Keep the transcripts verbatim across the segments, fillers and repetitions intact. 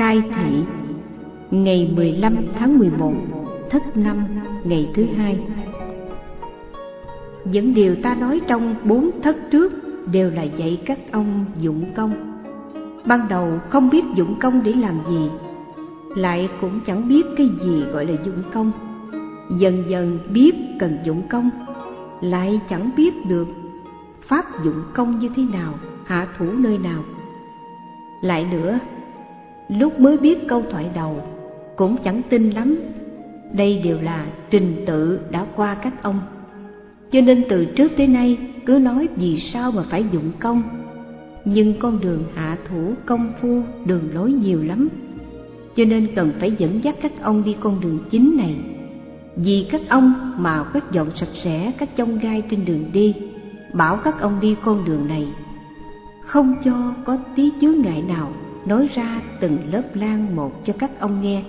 Khai Thị, ngày mười lăm tháng mười một, Thất Năm, ngày thứ hai. Những điều ta nói trong bốn thất trước đều là dạy các ông dụng công. Ban đầu không biết dụng công để làm gì, lại cũng chẳng biết cái gì gọi là dụng công. Dần dần biết cần dụng công, lại chẳng biết được pháp dụng công như thế nào, hạ thủ nơi nào. Lại nữa, lúc mới biết câu thoại đầu cũng chẳng tin lắm. Đây đều là trình tự đã qua các ông, cho nên từ trước tới nay cứ nói vì sao mà phải dụng công. Nhưng con đường hạ thủ công phu đường lối nhiều lắm, cho nên cần phải dẫn dắt các ông đi con đường chính này. Vì các ông mà quét dọn sạch sẽ các chông gai trên đường đi, bảo các ông đi con đường này, không cho có tí chướng ngại nào, nói ra từng lớp lang một cho các ông nghe.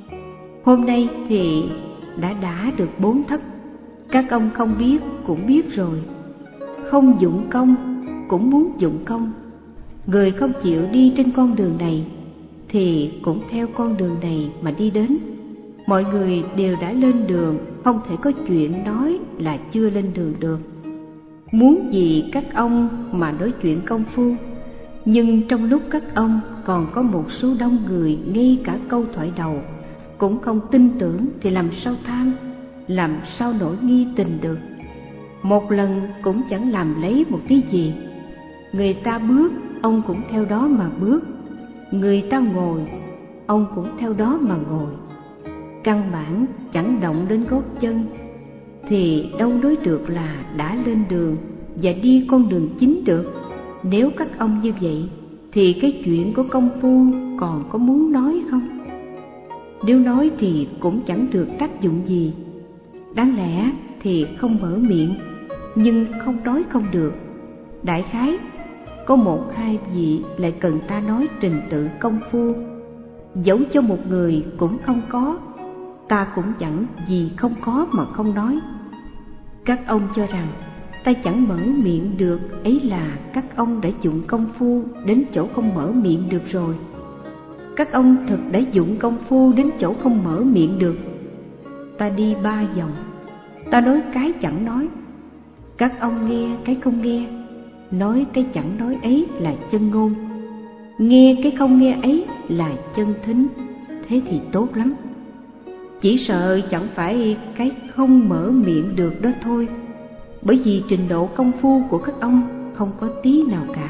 Hôm nay thì đã đã được bốn thất, các ông không biết cũng biết rồi. Không dụng công cũng muốn dụng công. Người không chịu đi trên con đường này thì cũng theo con đường này mà đi đến. Mọi người đều đã lên đường, không thể có chuyện nói là chưa lên đường được. Muốn gì các ông mà nói chuyện công phu, nhưng trong lúc các ông còn có một số đông người ngay cả câu thoại đầu cũng không tin tưởng thì làm sao than, làm sao nổi nghi tình được. Một lần cũng chẳng làm lấy một tí gì. Người ta bước, ông cũng theo đó mà bước. Người ta ngồi, ông cũng theo đó mà ngồi. Căn bản chẳng động đến gót chân, thì đâu nói được là đã lên đường và đi con đường chính được. Nếu các ông như vậy thì cái chuyện của công phu còn có muốn nói không? Nếu nói thì cũng chẳng được tác dụng gì. Đáng lẽ thì không mở miệng, nhưng không nói không được. Đại khái có một hai vị lại cần ta nói trình tự công phu, dẫu cho một người cũng không có, ta cũng chẳng vì không có mà không nói. Các ông cho rằng ta chẳng mở miệng được, ấy là các ông đã dụng công phu đến chỗ không mở miệng được rồi. Các ông thực đã dụng công phu đến chỗ không mở miệng được. Ta đi ba vòng, ta nói cái chẳng nói. Các ông nghe cái không nghe, nói cái chẳng nói ấy là chân ngôn, nghe cái không nghe ấy là chân thính. Thế thì tốt lắm. Chỉ sợ chẳng phải cái không mở miệng được đó thôi, bởi vì trình độ công phu của các ông không có tí nào cả.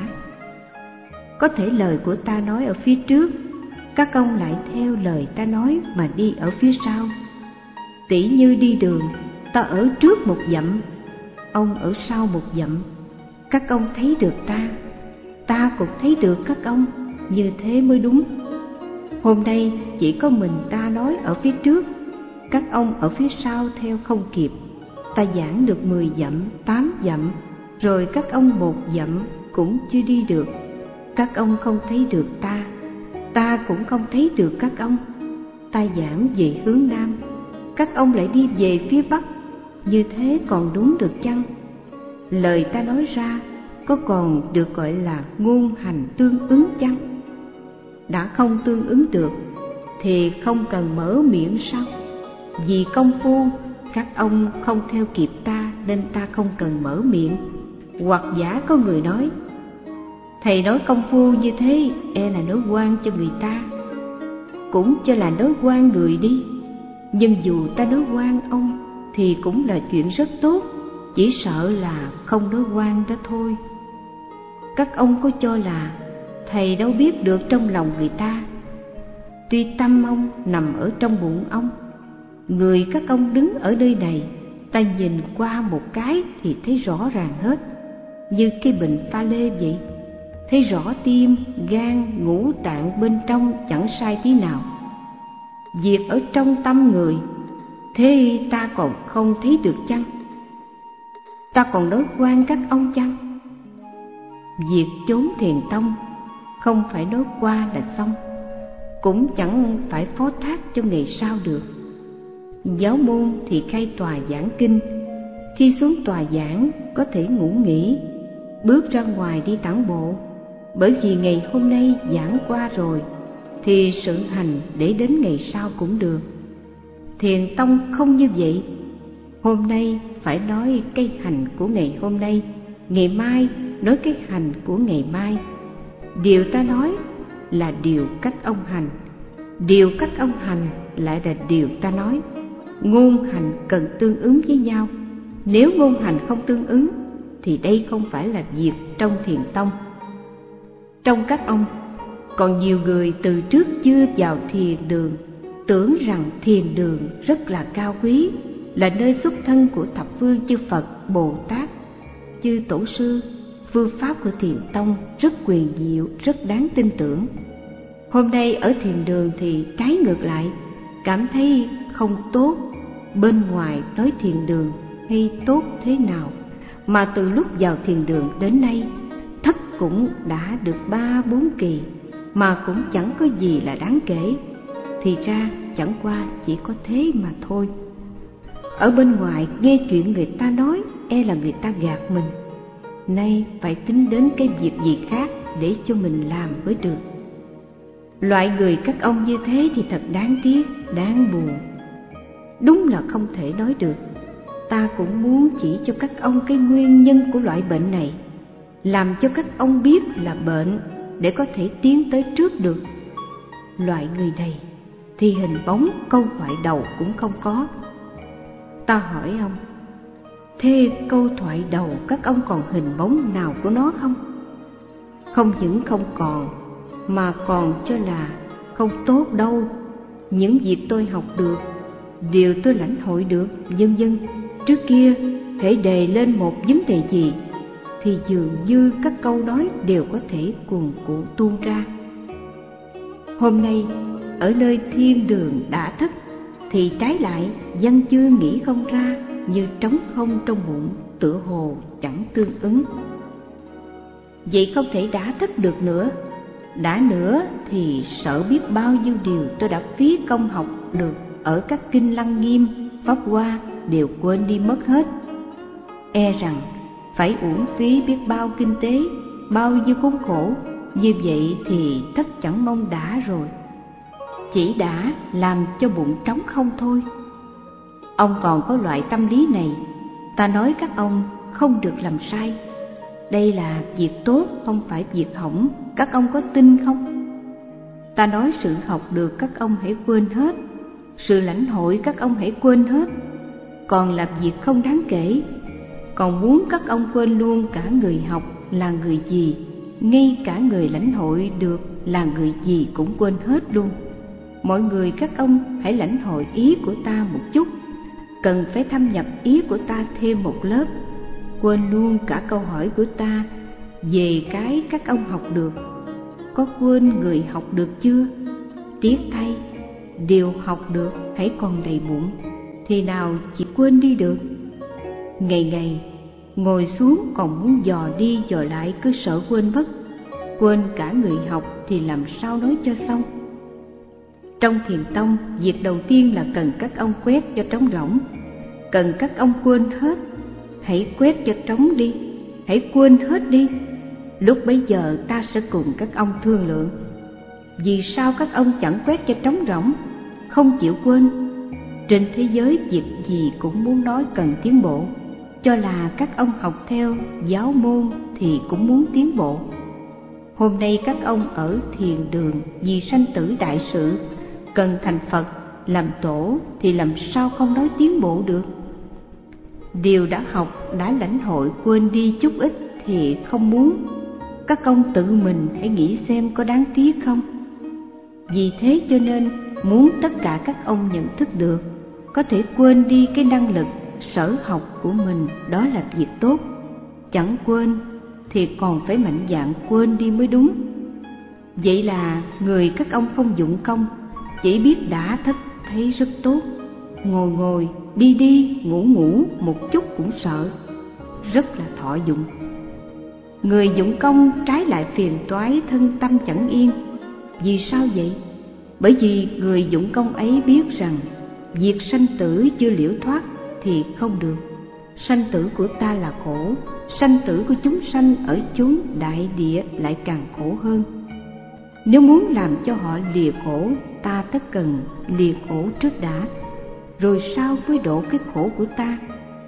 Có thể lời của ta nói ở phía trước, các ông lại theo lời ta nói mà đi ở phía sau. Tỉ như đi đường, ta ở trước một dặm, ông ở sau một dặm. Các ông thấy được ta, ta cũng thấy được các ông, như thế mới đúng. Hôm nay chỉ có mình ta nói ở phía trước, các ông ở phía sau theo không kịp. Ta giảng được mười dặm, tám dặm, rồi các ông một dặm cũng chưa đi được. Các ông không thấy được ta, ta cũng không thấy được các ông. Ta giảng về hướng Nam, các ông lại đi về phía Bắc, như thế còn đúng được chăng? Lời ta nói ra có còn được gọi là ngôn hành tương ứng chăng? Đã không tương ứng được thì không cần mở miệng sao? Vì công phu các ông không theo kịp ta nên ta không cần mở miệng. Hoặc giả có người nói, thầy nói công phu như thế e là nói oan cho người ta. Cũng cho là nói oan người đi, nhưng dù ta nói oan ông thì cũng là chuyện rất tốt, chỉ sợ là không nói oan đó thôi. Các ông có cho là thầy đâu biết được trong lòng người ta. Tuy tâm ông nằm ở trong bụng ông, người các ông đứng ở nơi này, ta nhìn qua một cái thì thấy rõ ràng hết, như cái bình pha lê vậy. Thấy rõ tim, gan, ngũ tạng bên trong chẳng sai tí nào. Việc ở trong tâm người, thế ta còn không thấy được chăng? Ta còn nói oan các ông chăng? Việc chốn thiền tông không phải nói qua là xong, cũng chẳng phải phó thác cho ngày sau được. Giáo môn thì khai tòa giảng kinh, khi xuống tòa giảng có thể ngủ nghỉ, bước ra ngoài đi tản bộ. Bởi vì ngày hôm nay giảng qua rồi thì sự hành để đến ngày sau cũng được. Thiền tông không như vậy. Hôm nay phải nói cái hành của ngày hôm nay, ngày mai nói cái hành của ngày mai. Điều ta nói là điều cách ông hành, điều cách ông hành lại là điều ta nói. Ngôn hành cần tương ứng với nhau. Nếu ngôn hành không tương ứng thì đây không phải là việc trong thiền tông. Trong các ông còn nhiều người từ trước chưa vào thiền đường tưởng rằng thiền đường rất là cao quý, là nơi xuất thân của thập phương chư Phật, Bồ Tát, chư Tổ sư. Phương pháp của thiền tông rất quyền diệu, rất đáng tin tưởng. Hôm nay ở thiền đường thì trái ngược lại, cảm thấy không tốt. Bên ngoài nói thiền đường hay tốt thế nào, mà từ lúc vào thiền đường đến nay, thất cũng đã được ba bốn kỳ, mà cũng chẳng có gì là đáng kể. Thì ra chẳng qua chỉ có thế mà thôi. Ở bên ngoài nghe chuyện người ta nói, e là người ta gạt mình. Nay phải tính đến cái việc gì khác để cho mình làm mới được. Loại người các ông như thế thì thật đáng tiếc, đáng buồn. Đúng là không thể nói được. Ta cũng muốn chỉ cho các ông cái nguyên nhân của loại bệnh này, làm cho các ông biết là bệnh để có thể tiến tới trước được. Loại người này thì hình bóng câu thoại đầu cũng không có. Ta hỏi ông, thế câu thoại đầu các ông còn hình bóng nào của nó không? Không những không còn, mà còn cho là không tốt đâu. Những việc tôi học được, điều tôi lãnh hội được, vân vân, trước kia thể đề lên một vấn đề gì thì dường như các câu nói đều có thể cuồn cuộn tuôn ra. Hôm nay ở nơi thiên đường đã thất thì trái lại văn chưa nghĩ không ra, như trống không trong bụng, tựa hồ chẳng tương ứng. Vậy không thể đã thất được nữa. Đã nữa thì sợ biết bao nhiêu điều tôi đã phí công học được ở các kinh Lăng Nghiêm, Pháp Hoa đều quên đi mất hết. E rằng phải uổng phí biết bao kinh tế, bao nhiêu khốn khổ. Như vậy thì thất chẳng mong đã rồi, chỉ đã làm cho bụng trống không thôi. Ông còn có loại tâm lý này, ta nói các ông không được làm sai. Đây là việc tốt, không phải việc hỏng, các ông có tin không? Ta nói sự học được các ông hãy quên hết, sự lãnh hội các ông hãy quên hết, còn làm việc không đáng kể. Còn muốn các ông quên luôn cả người học là người gì, ngay cả người lãnh hội được là người gì cũng quên hết luôn. Mọi người các ông hãy lãnh hội ý của ta một chút, cần phải thâm nhập ý của ta thêm một lớp. Quên luôn cả câu hỏi của ta về cái các ông học được. Có quên người học được chưa? Tiếc thay, điều học được hãy còn đầy bụng, thì nào chỉ quên đi được. Ngày ngày ngồi xuống còn muốn dò đi dò lại, cứ sợ quên mất. Quên cả người học thì làm sao nói cho xong. Trong thiền tông, việc đầu tiên là cần các ông quét cho trống rỗng. Cần các ông quên hết. Hãy quét cho trống đi, hãy quên hết đi. Lúc bấy giờ ta sẽ cùng các ông thương lượng. Vì sao các ông chẳng quét cho trống rỗng, không chịu quên? Trên thế giới việc gì cũng muốn nói cần tiến bộ, cho là các ông học theo giáo môn thì cũng muốn tiến bộ. Hôm nay các ông ở thiền đường vì sanh tử đại sự, cần thành Phật, làm tổ thì làm sao không nói tiến bộ được. Điều đã học, đã lãnh hội quên đi chút ít thì không muốn. Các ông tự mình hãy nghĩ xem có đáng tiếc không. Vì thế cho nên muốn tất cả các ông nhận thức được, có thể quên đi cái năng lực sở học của mình, đó là việc tốt. Chẳng quên thì còn phải mạnh dạn quên đi mới đúng. Vậy là người các ông không dụng công, chỉ biết đã thất thấy rất tốt, ngồi ngồi, đi đi, ngủ ngủ một chút cũng sợ, rất là thọ dụng. Người dụng công trái lại phiền toái, thân tâm chẳng yên. Vì sao vậy? Bởi vì người dụng công ấy biết rằng việc sanh tử chưa liễu thoát thì không được. Sanh tử của ta là khổ, sanh tử của chúng sanh ở chốn đại địa lại càng khổ hơn. Nếu muốn làm cho họ lìa khổ, ta tất cần lìa khổ trước đã, rồi sau mới độ cái khổ của ta.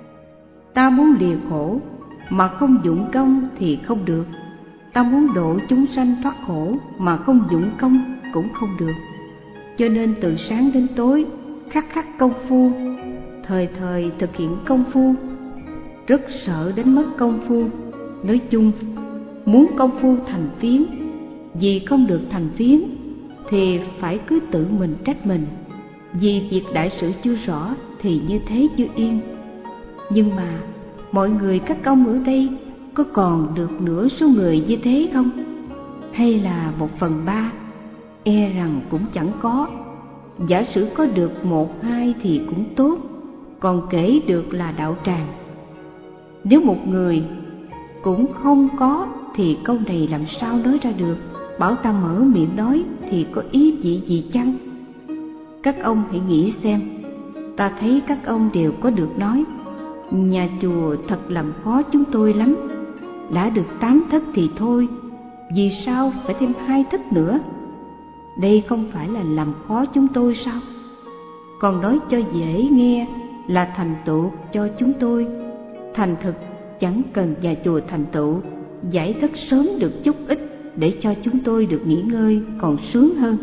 Ta muốn lìa khổ mà không dụng công thì không được. Ta muốn độ chúng sanh thoát khổ mà không dụng công cũng không được. Cho nên từ sáng đến tối khắc khắc công phu, thời thời thực hiện công phu. Rất sợ đánh mất công phu. Nói chung, muốn công phu thành phiến, vì không được thành phiến thì phải cứ tự mình trách mình. Vì việc đại sự chưa rõ thì như thế chưa yên. Nhưng mà mọi người các ông ở đây có còn được nửa số người như thế không? Hay là một phần ba? E rằng cũng chẳng có. Giả sử có được một hai thì cũng tốt, còn kể được là đạo tràng. Nếu một người cũng không có thì câu này làm sao nói ra được? Bảo ta mở miệng nói thì có ý vị gì chăng? Các ông hãy nghĩ xem. Ta thấy các ông đều có được nói. Nhà chùa thật làm khó chúng tôi lắm. Đã được tám thất thì thôi, vì sao phải thêm hai thất nữa? Đây không phải là làm khó chúng tôi sao? Còn nói cho dễ nghe là thành tựu cho chúng tôi. Thành thực chẳng cần nhà chùa thành tựu, giải thất sớm được chút ít để cho chúng tôi được nghỉ ngơi còn sướng hơn.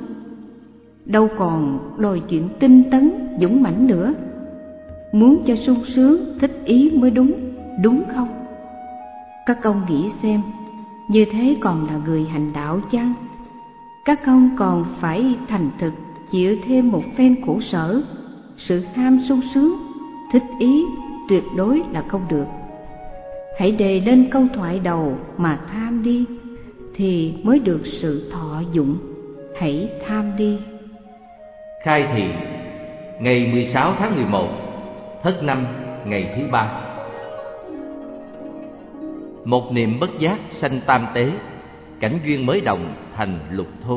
Đâu còn đòi chuyện tinh tấn dũng mãnh nữa. Muốn cho sung sướng thích ý mới đúng, đúng không? Các ông nghĩ xem, như thế còn là người hành đạo chăng? Các ông còn phải thành thực chịu thêm một phen khổ sở. Sự ham sung sướng, thích ý tuyệt đối là không được. Hãy đề lên câu thoại đầu mà tham đi, thì mới được sự thọ dụng. Hãy tham đi. Khai thị ngày mười sáu tháng mười một, Thất năm, ngày thứ ba. Một niệm bất giác sanh tam tế, cảnh duyên mới đồng thành lục thô.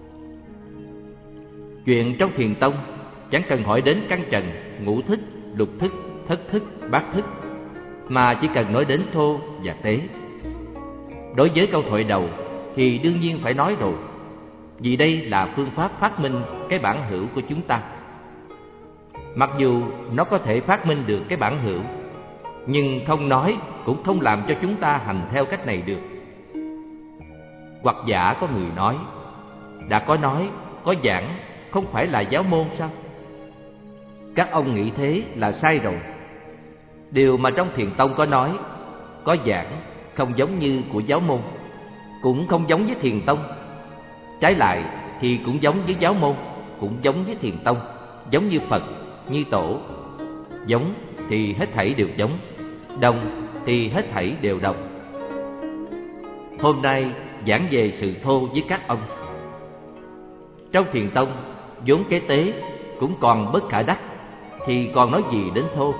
Chuyện trong Thiền tông chẳng cần hỏi đến căn trần, ngũ thức, lục thức, thất thức, bát thức, mà chỉ cần nói đến thô và tế. Đối với câu thoại đầu thì đương nhiên phải nói rồi, vì đây là phương pháp phát minh cái bản hữu của chúng ta. Mặc dù nó có thể phát minh được cái bản hữu, nhưng không nói cũng không làm cho chúng ta hành theo cách này được. Hoặc giả có người nói, đã có nói, có giảng, không phải là giáo môn sao? Các ông nghĩ thế là sai rồi. Điều mà trong Thiền tông có nói, có giảng, không giống như của giáo môn, cũng không giống với Thiền tông. Trái lại thì cũng giống với giáo môn, cũng giống với Thiền tông, giống như Phật, như Tổ. Giống thì hết thảy đều giống, đồng thì hết thảy đều đồng. Hôm nay giảng về sự thô với các ông. Trong Thiền tông, vốn cái tế cũng còn bất khả đắc, thì còn nói gì đến thô?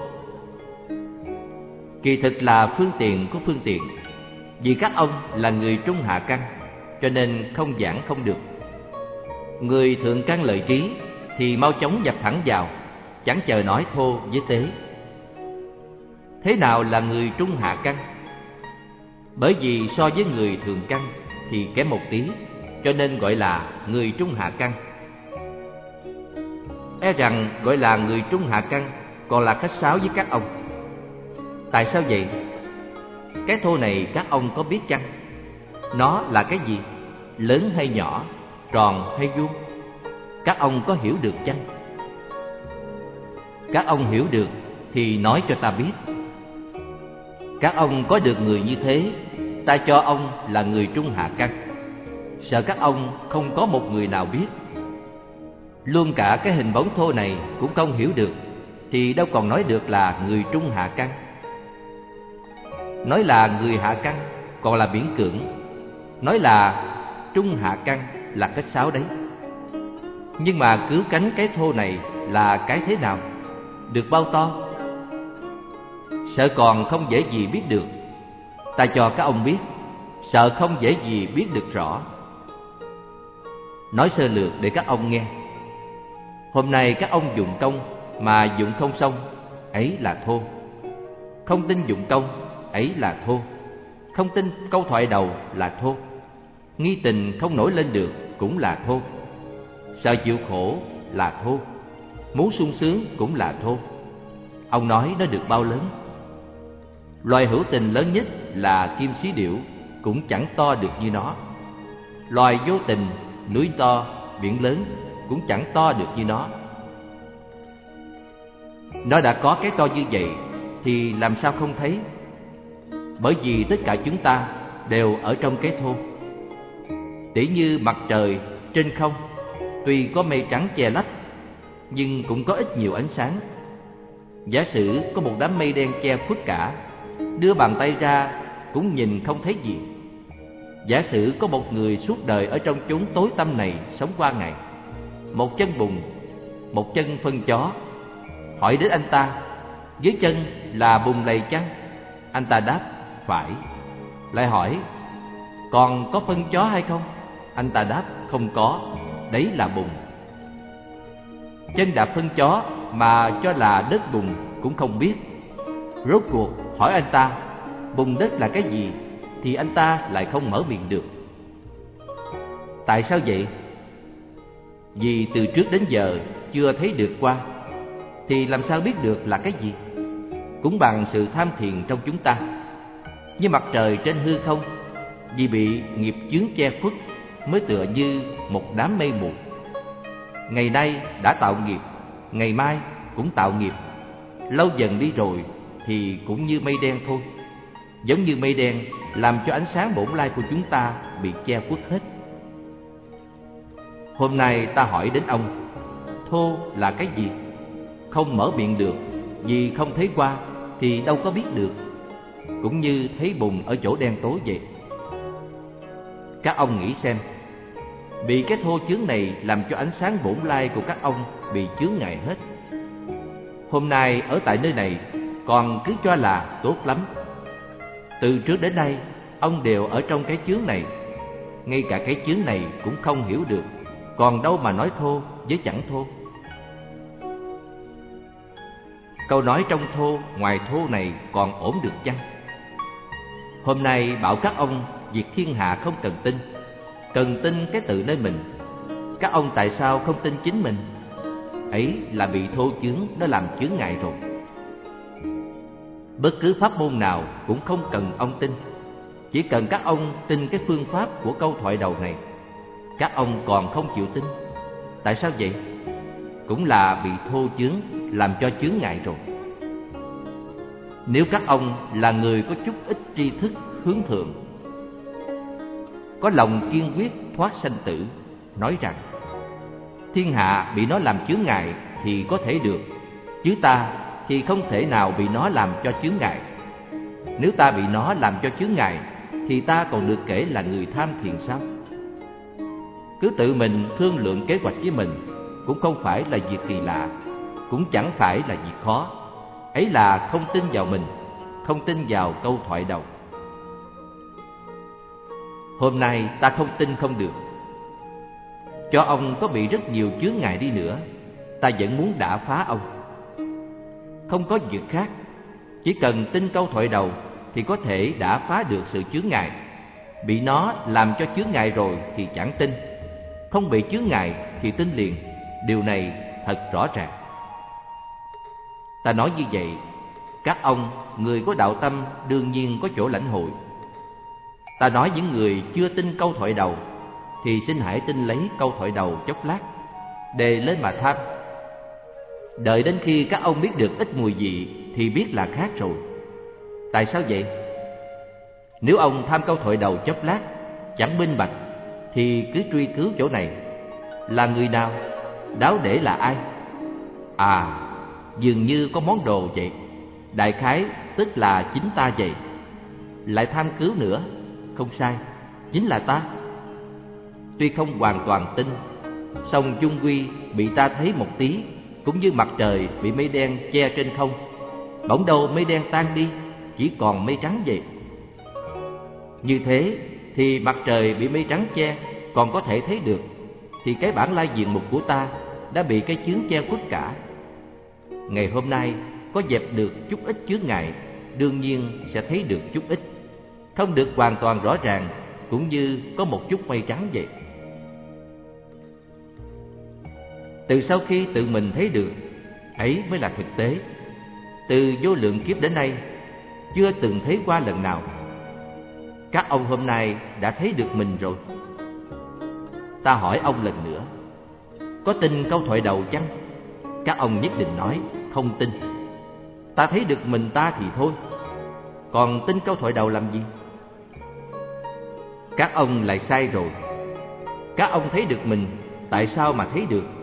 Kỳ thực là phương tiện của phương tiện. Vì các ông là người trung hạ căn, cho nên không giảng không được. Người thượng căn lợi trí thì mau chóng dập thẳng vào, chẳng chờ nói thô với tế. Thế nào là người trung hạ căn? Bởi vì so với người thượng căn thì kém một tí, cho nên gọi là người trung hạ căn. E rằng gọi là người trung hạ căn còn là khách sáo với các ông. Tại sao vậy? Cái thô này các ông có biết chăng? Nó là cái gì? Lớn hay nhỏ? Tròn hay vuông? Các ông có hiểu được chăng? Các ông hiểu được thì nói cho ta biết. Các ông có được người như thế, ta cho ông là người trung hạ căn. Sợ các ông không có một người nào biết. Luôn cả cái hình bóng thô này cũng không hiểu được, thì đâu còn nói được là người trung hạ căn. Nói là người hạ căn còn là miễn cưỡng, nói là trung hạ căn là cách sáo đấy. Nhưng mà cứu cánh cái thô này là cái thế nào? Được bao to? Sợ còn không dễ gì biết được. Ta cho các ông biết, sợ không dễ gì biết được rõ. Nói sơ lược để các ông nghe. Hôm nay các ông dụng công mà dụng không xong, ấy là thô. Không tin dụng công, ấy là thô. Không tin câu thoại đầu là thô. Nghi tình không nổi lên được, cũng là thô, sợ chịu khổ là thô, muốn sung sướng cũng là thô. Ông nói nó được bao lớn. Loài hữu tình lớn nhất là kim xí điểu, cũng chẳng to được như nó. Loài vô tình, núi to, biển lớn, cũng chẳng to được như nó. Nó đã có cái to như vậy thì làm sao không thấy? Bởi vì tất cả chúng ta đều ở trong cái thô. Tỉ như mặt trời trên không, tuy có mây trắng che lấp, nhưng cũng có ít nhiều ánh sáng. Giả sử có một đám mây đen che khuất cả, đưa bàn tay ra cũng nhìn không thấy gì. Giả sử có một người suốt đời ở trong chốn tối tăm này sống qua ngày, một chân bùn, một chân phân chó. Hỏi đến anh ta, dưới chân là bùn lầy chăng? Anh ta đáp, phải. Lại hỏi, còn có phân chó hay không? Anh ta đáp, không có, đấy là bùn. Chân đạp phân chó mà cho là đất bùn cũng không biết. Rốt cuộc hỏi anh ta, bùn đất là cái gì? Thì anh ta lại không mở miệng được. Tại sao vậy? Vì từ trước đến giờ chưa thấy được qua, thì làm sao biết được là cái gì? Cũng bằng sự tham thiền trong chúng ta. Như mặt trời trên hư không, vì bị nghiệp chướng che khuất, mới tựa như một đám mây mù. Ngày nay đã tạo nghiệp, ngày mai cũng tạo nghiệp. Lâu dần đi rồi thì cũng như mây đen thôi. Giống như mây đen làm cho ánh sáng bổn lai của chúng ta bị che khuất hết. Hôm nay ta hỏi đến ông, thô là cái gì? Không mở miệng được, vì không thấy qua thì đâu có biết được. Cũng như thấy bùn ở chỗ đen tối vậy. Các ông nghĩ xem, bị cái thô chướng này làm cho ánh sáng bổn lai của các ông bị chướng ngại hết. Hôm nay ở tại nơi này còn cứ cho là tốt lắm. Từ trước đến nay ông đều ở trong cái chướng này. Ngay cả cái chướng này cũng không hiểu được, còn đâu mà nói thô với chẳng thô. Câu nói trong thô ngoài thô này còn ổn được chăng? Hôm nay bảo các ông việc thiên hạ không cần tin, cần tin cái tự nơi mình. Các ông tại sao không tin chính mình? Ấy là bị thô chướng nó làm chướng ngại rồi. Bất cứ pháp môn nào cũng không cần ông tin, chỉ cần các ông tin cái phương pháp của câu thoại đầu này. Các ông còn không chịu tin. Tại sao vậy? Cũng là bị thô chướng làm cho chướng ngại rồi. Nếu các ông là người có chút ít tri thức hướng thượng, có lòng kiên quyết thoát sanh tử, nói rằng thiên hạ bị nó làm chướng ngại thì có thể được, chứ ta thì không thể nào bị nó làm cho chướng ngại. Nếu ta bị nó làm cho chướng ngại thì ta còn được kể là người tham thiền sao? Cứ tự mình thương lượng kế hoạch với mình cũng không phải là việc kỳ lạ, cũng chẳng phải là việc khó. Ấy là không tin vào mình, không tin vào câu thoại đầu. Hôm nay ta không tin không được. Cho ông có bị rất nhiều chướng ngại đi nữa, ta vẫn muốn đả phá ông. Không có việc khác, chỉ cần tin câu thoại đầu thì có thể đả phá được sự chướng ngại. Bị nó làm cho chướng ngại rồi thì chẳng tin, không bị chướng ngại thì tin liền. Điều này thật rõ ràng. Ta nói như vậy, các ông, người có đạo tâm đương nhiên có chỗ lãnh hội. Ta nói những người chưa tin câu thoại đầu thì xin hãy tin lấy câu thoại đầu chốc lát, đề lên mà tham. Đợi đến khi các ông biết được ít mùi vị thì biết là khác rồi. Tại sao vậy? Nếu ông tham câu thoại đầu chốc lát chẳng minh bạch thì cứ truy cứu chỗ này. Là người nào? Đáo để là ai? À, dường như có món đồ vậy. Đại khái tức là chính ta vậy. Lại tham cứu nữa. Không sai, chính là ta. Tuy không hoàn toàn tin, song chung quy bị ta thấy một tí, cũng như mặt trời bị mây đen che trên không. Bỗng đâu mây đen tan đi, chỉ còn mây trắng vậy. Như thế thì mặt trời bị mây trắng che còn có thể thấy được, thì cái bản lai diện mục của ta đã bị cái chướng che khuất cả. Ngày hôm nay có dẹp được chút ít chướng ngại, đương nhiên sẽ thấy được chút ít. Không được hoàn toàn rõ ràng, cũng như có một chút mây trắng vậy. Từ sau khi tự mình thấy được, ấy mới là thực tế. Từ vô lượng kiếp đến nay, chưa từng thấy qua lần nào. Các ông hôm nay đã thấy được mình rồi. Ta hỏi ông lần nữa, có tin câu thoại đầu chăng? Các ông nhất định nói không tin. Ta thấy được mình ta thì thôi, còn tin câu thoại đầu làm gì? Các ông lại sai rồi. Các ông thấy được mình, tại sao mà thấy được?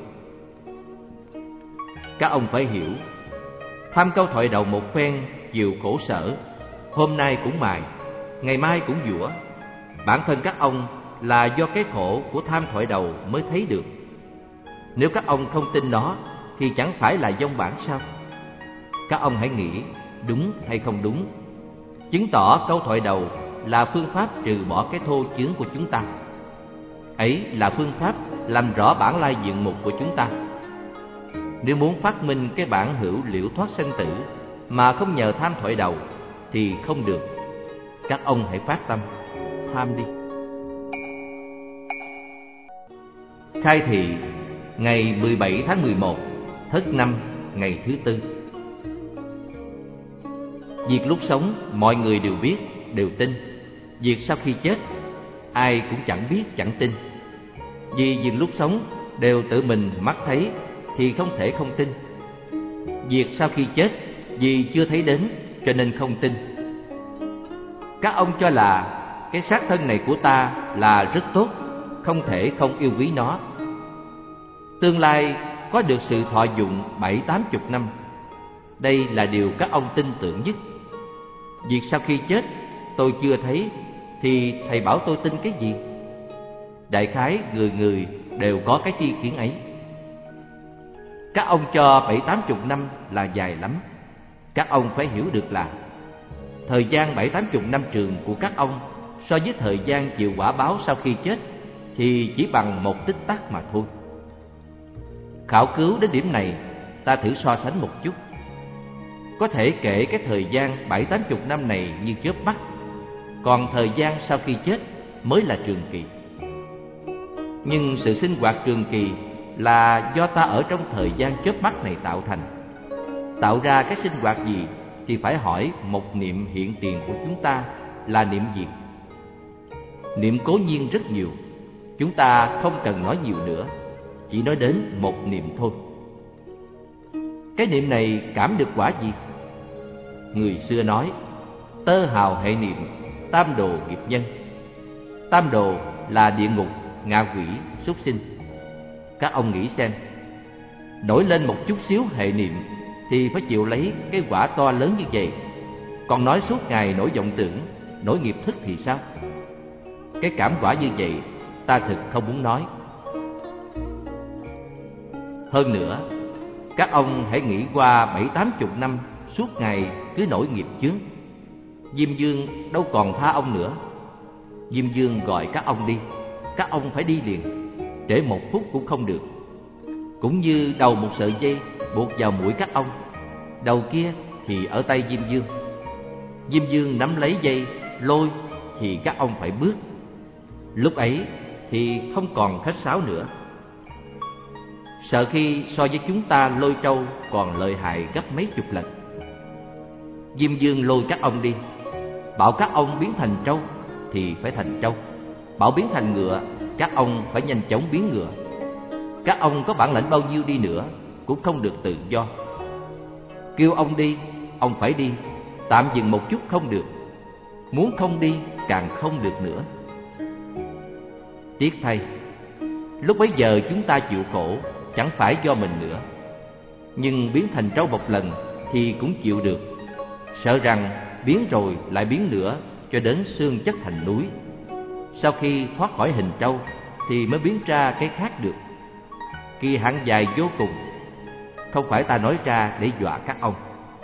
Các ông phải hiểu, tham câu thoại đầu một phen, chiều khổ sở, hôm nay cũng mài, ngày mai cũng giũa. Bản thân các ông là do cái khổ của tham thoại đầu mới thấy được. Nếu các ông không tin nó thì chẳng phải là vong bản sao? Các ông hãy nghĩ đúng hay không đúng, chứng tỏ câu thoại đầu là phương pháp trừ bỏ cái thô chướng của chúng ta. Ấy là phương pháp làm rõ bản lai diện mục của chúng ta. Nếu muốn phát minh cái bản hữu liễu thoát sanh tử mà không nhờ tham thoại đầu thì không được. Các ông hãy phát tâm tham đi. Khai thị ngày mười bảy tháng mười một, Thất Năm, ngày thứ tư. Việc lúc sống mọi người đều biết, đều tin. Việc sau khi chết ai cũng chẳng biết, chẳng tin. Vì việc lúc sống đều tự mình mắt thấy thì không thể không tin. Việc sau khi chết vì chưa thấy đến cho nên không tin. Các ông cho là cái xác thân này của ta là rất tốt, không thể không yêu quý nó. Tương lai có được sự thọ dụng bảy tám chục năm. Đây là điều các ông tin tưởng nhất. Việc sau khi chết tôi chưa thấy thì thầy bảo tôi tin cái gì? Đại khái người người đều có cái tri kiến ấy. Các ông cho bảy tám chục năm là dài lắm. Các ông phải hiểu được là thời gian bảy tám chục năm trường của các ông so với thời gian chịu quả báo sau khi chết thì chỉ bằng một tích tắc mà thôi. Khảo cứu đến điểm này, ta thử so sánh một chút. Có thể kể cái thời gian bảy tám chục năm này như chớp mắt, còn thời gian sau khi chết mới là trường kỳ. Nhưng sự sinh hoạt trường kỳ là do ta ở trong thời gian chớp mắt này tạo thành. Tạo ra cái sinh hoạt gì thì phải hỏi một niệm hiện tiền của chúng ta là niệm gì. Niệm cố nhiên rất nhiều, chúng ta không cần nói nhiều nữa, chỉ nói đến một niệm thôi. Cái niệm này cảm được quả gì? Người xưa nói, tơ hào hệ niệm, tam đồ nghiệp nhân. Tam đồ là địa ngục, ngạ quỷ, súc sinh. Các ông nghĩ xem, nổi lên một chút xíu hệ niệm thì phải chịu lấy cái quả to lớn như vậy. Còn nói suốt ngày nổi vọng tưởng, nổi nghiệp thức thì sao? Cái cảm quả như vậy ta thực không muốn nói. Hơn nữa, các ông hãy nghĩ qua bảy tám chục năm suốt ngày cứ nổi nghiệp chướng. Diêm Dương đâu còn tha ông nữa. Diêm Dương gọi các ông đi, các ông phải đi liền, trễ một phút cũng không được. Cũng như đầu một sợi dây buộc vào mũi các ông, đầu kia thì ở tay Diêm Dương. Diêm Dương nắm lấy dây lôi thì các ông phải bước. Lúc ấy thì không còn khách sáo nữa. Sợ khi so với chúng ta lôi trâu còn lợi hại gấp mấy chục lần. Diêm Dương lôi các ông đi, bảo các ông biến thành trâu thì phải thành trâu, bảo biến thành ngựa, các ông phải nhanh chóng biến ngựa. Các ông có bản lãnh bao nhiêu đi nữa cũng không được tự do. Kêu ông đi, ông phải đi, tạm dừng một chút không được. Muốn không đi càng không được nữa. Tiếc thay, lúc bấy giờ chúng ta chịu khổ chẳng phải do mình nữa. Nhưng biến thành trâu một lần thì cũng chịu được. Sợ rằng biến rồi lại biến nữa cho đến xương chất thành núi. Sau khi thoát khỏi hình trâu thì mới biến ra cái khác được. Kỳ hạn dài vô cùng. Không phải ta nói ra để dọa các ông.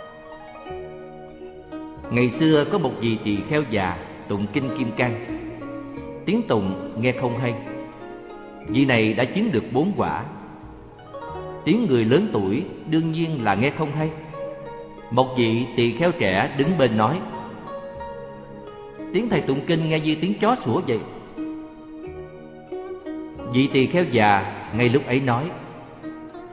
Ngày xưa có một vị tỳ kheo già tụng kinh Kim Cang. Tiếng tụng nghe không hay. Vị này đã chứng được bốn quả. Tiếng người lớn tuổi đương nhiên là nghe không hay. Một vị tỳ kheo trẻ đứng bên nói, tiếng thầy tụng kinh nghe như tiếng chó sủa vậy. Vị tỳ kheo già ngay lúc ấy nói,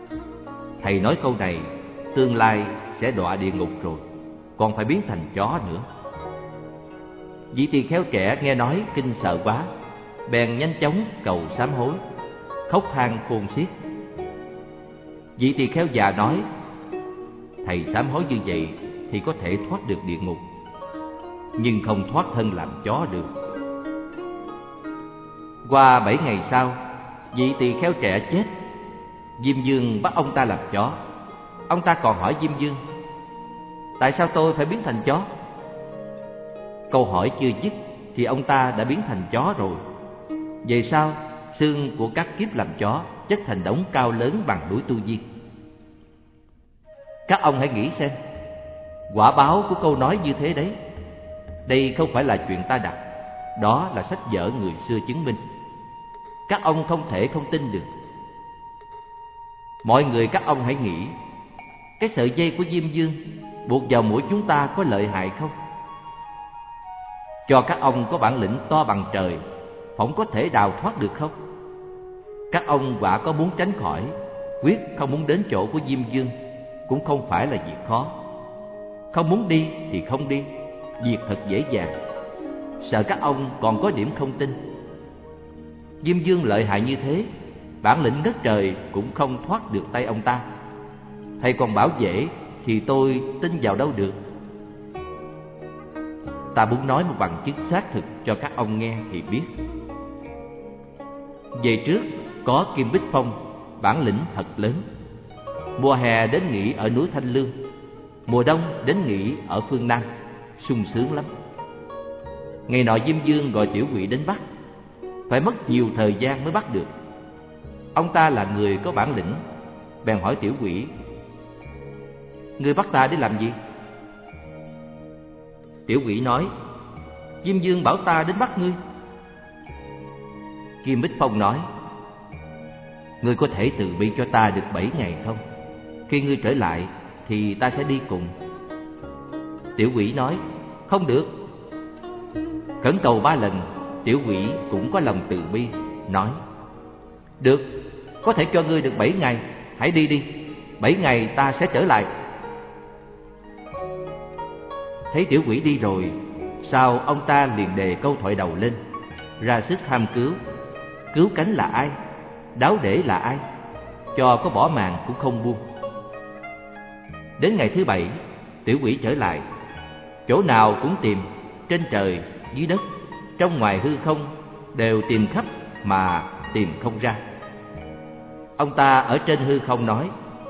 Thầy nói câu này, tương lai sẽ đọa địa ngục rồi, còn phải biến thành chó nữa. Vị tỳ kheo trẻ nghe nói kinh sợ quá, bèn nhanh chóng cầu sám hối, khóc than khôn xiết. Vị tỳ kheo già nói: thầy sám hối như vậy thì có thể thoát được địa ngục, nhưng không thoát thân làm chó được. Qua bảy ngày sau, vị tỳ kheo trẻ chết. Diêm Vương bắt ông ta làm chó. Ông ta còn hỏi Diêm Vương: tại sao tôi phải biến thành chó? Câu hỏi chưa dứt thì ông ta đã biến thành chó rồi. Về sau, xương của các kiếp làm chó chất thành đống cao lớn bằng núi Tu Di. Các ông hãy nghĩ xem, quả báo của câu nói như thế đấy. Đây không phải là chuyện ta đặt, đó là sách vở người xưa chứng minh. Các ông không thể không tin được. Mọi người các ông hãy nghĩ, cái sợi dây của Diêm Vương buộc vào mũi chúng ta có lợi hại không? Cho các ông có bản lĩnh to bằng trời, phỏng có thể đào thoát được không? Các ông quả có muốn tránh khỏi, quyết không muốn đến chỗ của Diêm Vương, cũng không phải là việc khó. Không muốn đi thì không đi, việc thật dễ dàng. Sợ các ông còn có điểm không tin. Diêm Vương lợi hại như thế, bản lĩnh đất trời cũng không thoát được tay ông ta. Thầy còn bảo dễ thì tôi tin vào đâu được. Ta muốn nói một bằng chứng xác thực cho các ông nghe thì biết. Về trước có Kim Bích Phong, bản lĩnh thật lớn. Mùa hè đến nghỉ ở núi Thanh Lương, mùa đông đến nghỉ ở phương Nam, sung sướng lắm. Ngày nọ Diêm Vương gọi Tiểu Quỷ đến bắt, phải mất nhiều thời gian mới bắt được. Ông ta là người có bản lĩnh, bèn hỏi Tiểu Quỷ: ngươi bắt ta để làm gì? Tiểu Quỷ nói: Diêm Vương bảo ta đến bắt ngươi. Kim Bích Phong nói: ngươi có thể từ bi cho ta được bảy ngày không? Khi ngươi trở lại thì ta sẽ đi cùng. Tiểu Quỷ nói: không được. Khẩn cầu ba lần, Tiểu Quỷ cũng có lòng từ bi, nói: được, có thể cho ngươi được bảy ngày, hãy đi đi, bảy ngày ta sẽ trở lại. Thấy Tiểu Quỷ đi rồi, sau ông ta liền đề câu thoại đầu lên, ra sức tham cứu. Cứu cánh là ai? Đáo để là ai? Cho có bỏ màng cũng không buông. Đến ngày thứ bảy, Tiểu Quỷ trở lại. Chỗ nào cũng tìm, trên trời, dưới đất, trong ngoài hư không, đều tìm khắp mà tìm không ra. Ông ta ở trên hư không nói: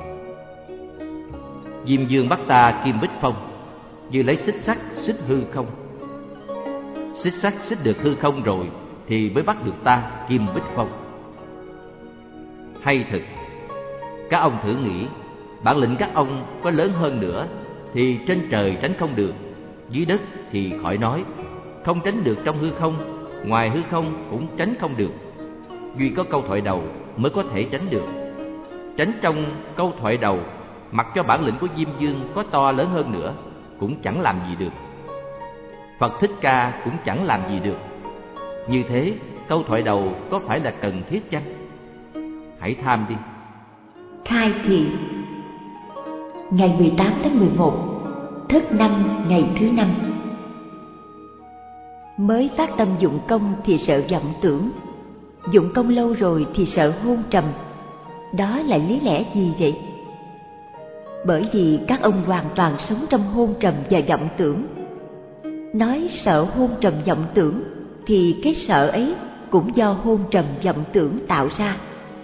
Diêm Vương bắt ta Kim Bích Phong, như lấy xích sắt xích hư không. Xích sắt xích được hư không rồi thì mới bắt được ta Kim Bích Phong. Hay thật, các ông thử nghĩ, bản lĩnh các ông có lớn hơn nữa thì trên trời tránh không được, dưới đất thì khỏi nói, không tránh được trong hư không, ngoài hư không cũng tránh không được. Duy có câu thoại đầu mới có thể tránh được. Tránh trong câu thoại đầu, mặc cho bản lĩnh của Diêm Vương có to lớn hơn nữa, cũng chẳng làm gì được. Phật Thích Ca cũng chẳng làm gì được. Như thế, câu thoại đầu có phải là cần thiết chăng? Hãy tham đi. Khai thị. Ngày mười tám tháng mười một, Thất Năm ngày thứ năm. Mới phát tâm dụng công thì sợ vọng tưởng, dụng công lâu rồi thì sợ hôn trầm. Đó là lý lẽ gì vậy? Bởi vì các ông hoàn toàn sống trong hôn trầm và vọng tưởng. Nói sợ hôn trầm vọng tưởng thì cái sợ ấy cũng do hôn trầm vọng tưởng tạo ra.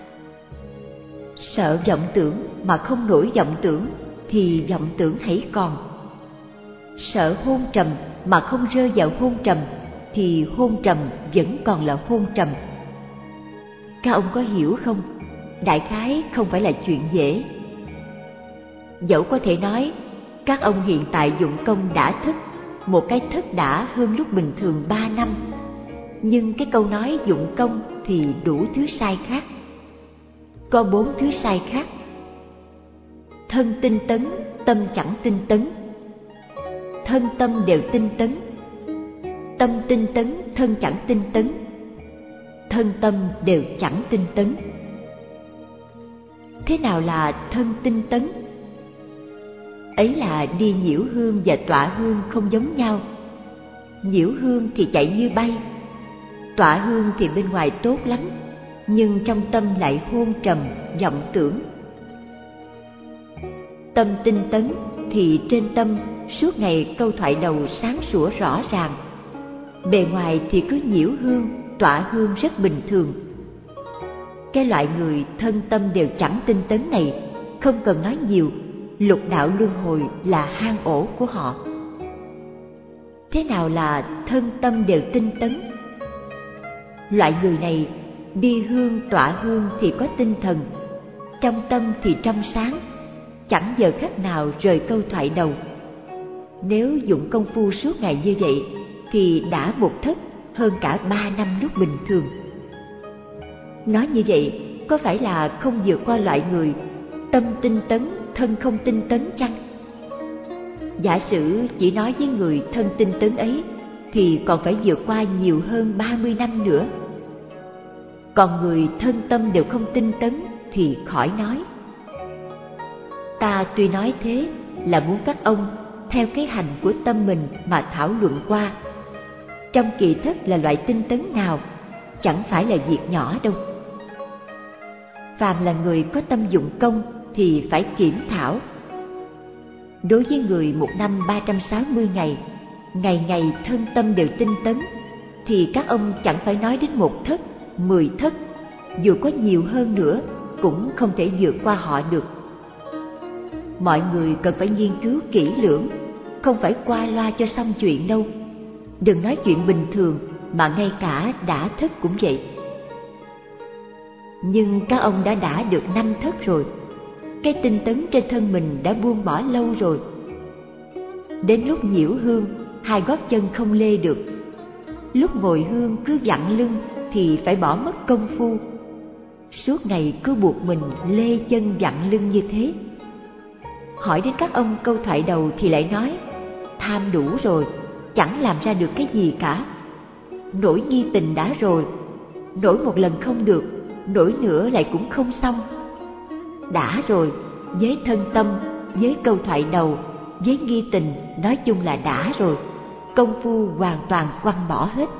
Sợ vọng tưởng mà không nổi vọng tưởng thì vọng tưởng hãy còn. Sợ hôn trầm mà không rơi vào hôn trầm thì hôn trầm vẫn còn là hôn trầm. Các ông có hiểu không? Đại khái không phải là chuyện dễ. Dẫu có thể nói các ông hiện tại dụng công đã thất, một cái thất đã hơn lúc bình thường ba năm, nhưng cái câu nói dụng công thì đủ thứ sai khác. Có bốn thứ sai khác: thân tinh tấn, tâm chẳng tinh tấn; thân tâm đều tinh tấn; tâm tinh tấn, thân chẳng tinh tấn; thân tâm đều chẳng tinh tấn. Thế nào là thân tinh tấn? Ấy là đi nhiễu hương và tọa hương không giống nhau. Nhiễu hương thì chạy như bay, tọa hương thì bên ngoài tốt lắm, nhưng trong tâm lại hôn trầm, vọng tưởng. Tâm tinh tấn thì trên tâm suốt ngày câu thoại đầu sáng sủa rõ ràng, bề ngoài thì cứ nhiễu hương, tọa hương rất bình thường. Cái loại người thân tâm đều chẳng tinh tấn này, không cần nói nhiều, lục đạo luân hồi là hang ổ của họ. Thế nào là thân tâm đều tinh tấn? Loại người này đi hương tọa hương thì có tinh thần, trong tâm thì trong sáng, chẳng giờ khắc nào rời câu thoại đầu. Nếu dụng công phu suốt ngày như vậy thì đã một thất hơn cả ba năm lúc bình thường. Nói như vậy có phải là không vượt qua loại người tâm tinh tấn, thân không tinh tấn chăng? Giả sử chỉ nói với người thân tinh tấn ấy thì còn phải vượt qua nhiều hơn ba mươi năm nữa. Còn người thân tâm đều không tinh tấn thì khỏi nói. Ta tuy nói thế là muốn các ông theo cái hành của tâm mình mà thảo luận qua. Trong kỳ thất là loại tinh tấn nào, chẳng phải là việc nhỏ đâu. Phàm là người có tâm dụng công thì phải kiểm thảo. Đối với người một năm ba trăm sáu mươi ngày, ngày ngày thân tâm đều tinh tấn, thì các ông chẳng phải nói đến một thất, mười thất, dù có nhiều hơn nữa cũng không thể vượt qua họ được. Mọi người cần phải nghiên cứu kỹ lưỡng, không phải qua loa cho xong chuyện đâu. Đừng nói chuyện bình thường mà ngay cả đã thất cũng vậy. Nhưng các ông đã đã được năm thất rồi, cái tinh tấn trên thân mình đã buông bỏ lâu rồi. Đến lúc nhiễu hương, hai gót chân không lê được. Lúc ngồi hương cứ vặn lưng thì phải bỏ mất công phu. Suốt ngày cứ buộc mình lê chân vặn lưng như thế. Hỏi đến các ông câu thoại đầu thì lại nói tham đủ rồi, chẳng làm ra được cái gì cả. Nổi nghi tình đã rồi, nổi một lần không được, nổi nữa lại cũng không xong. Đã rồi, với thân tâm, với câu thoại đầu, với nghi tình, nói chung là đã rồi, công phu hoàn toàn quăng bỏ hết.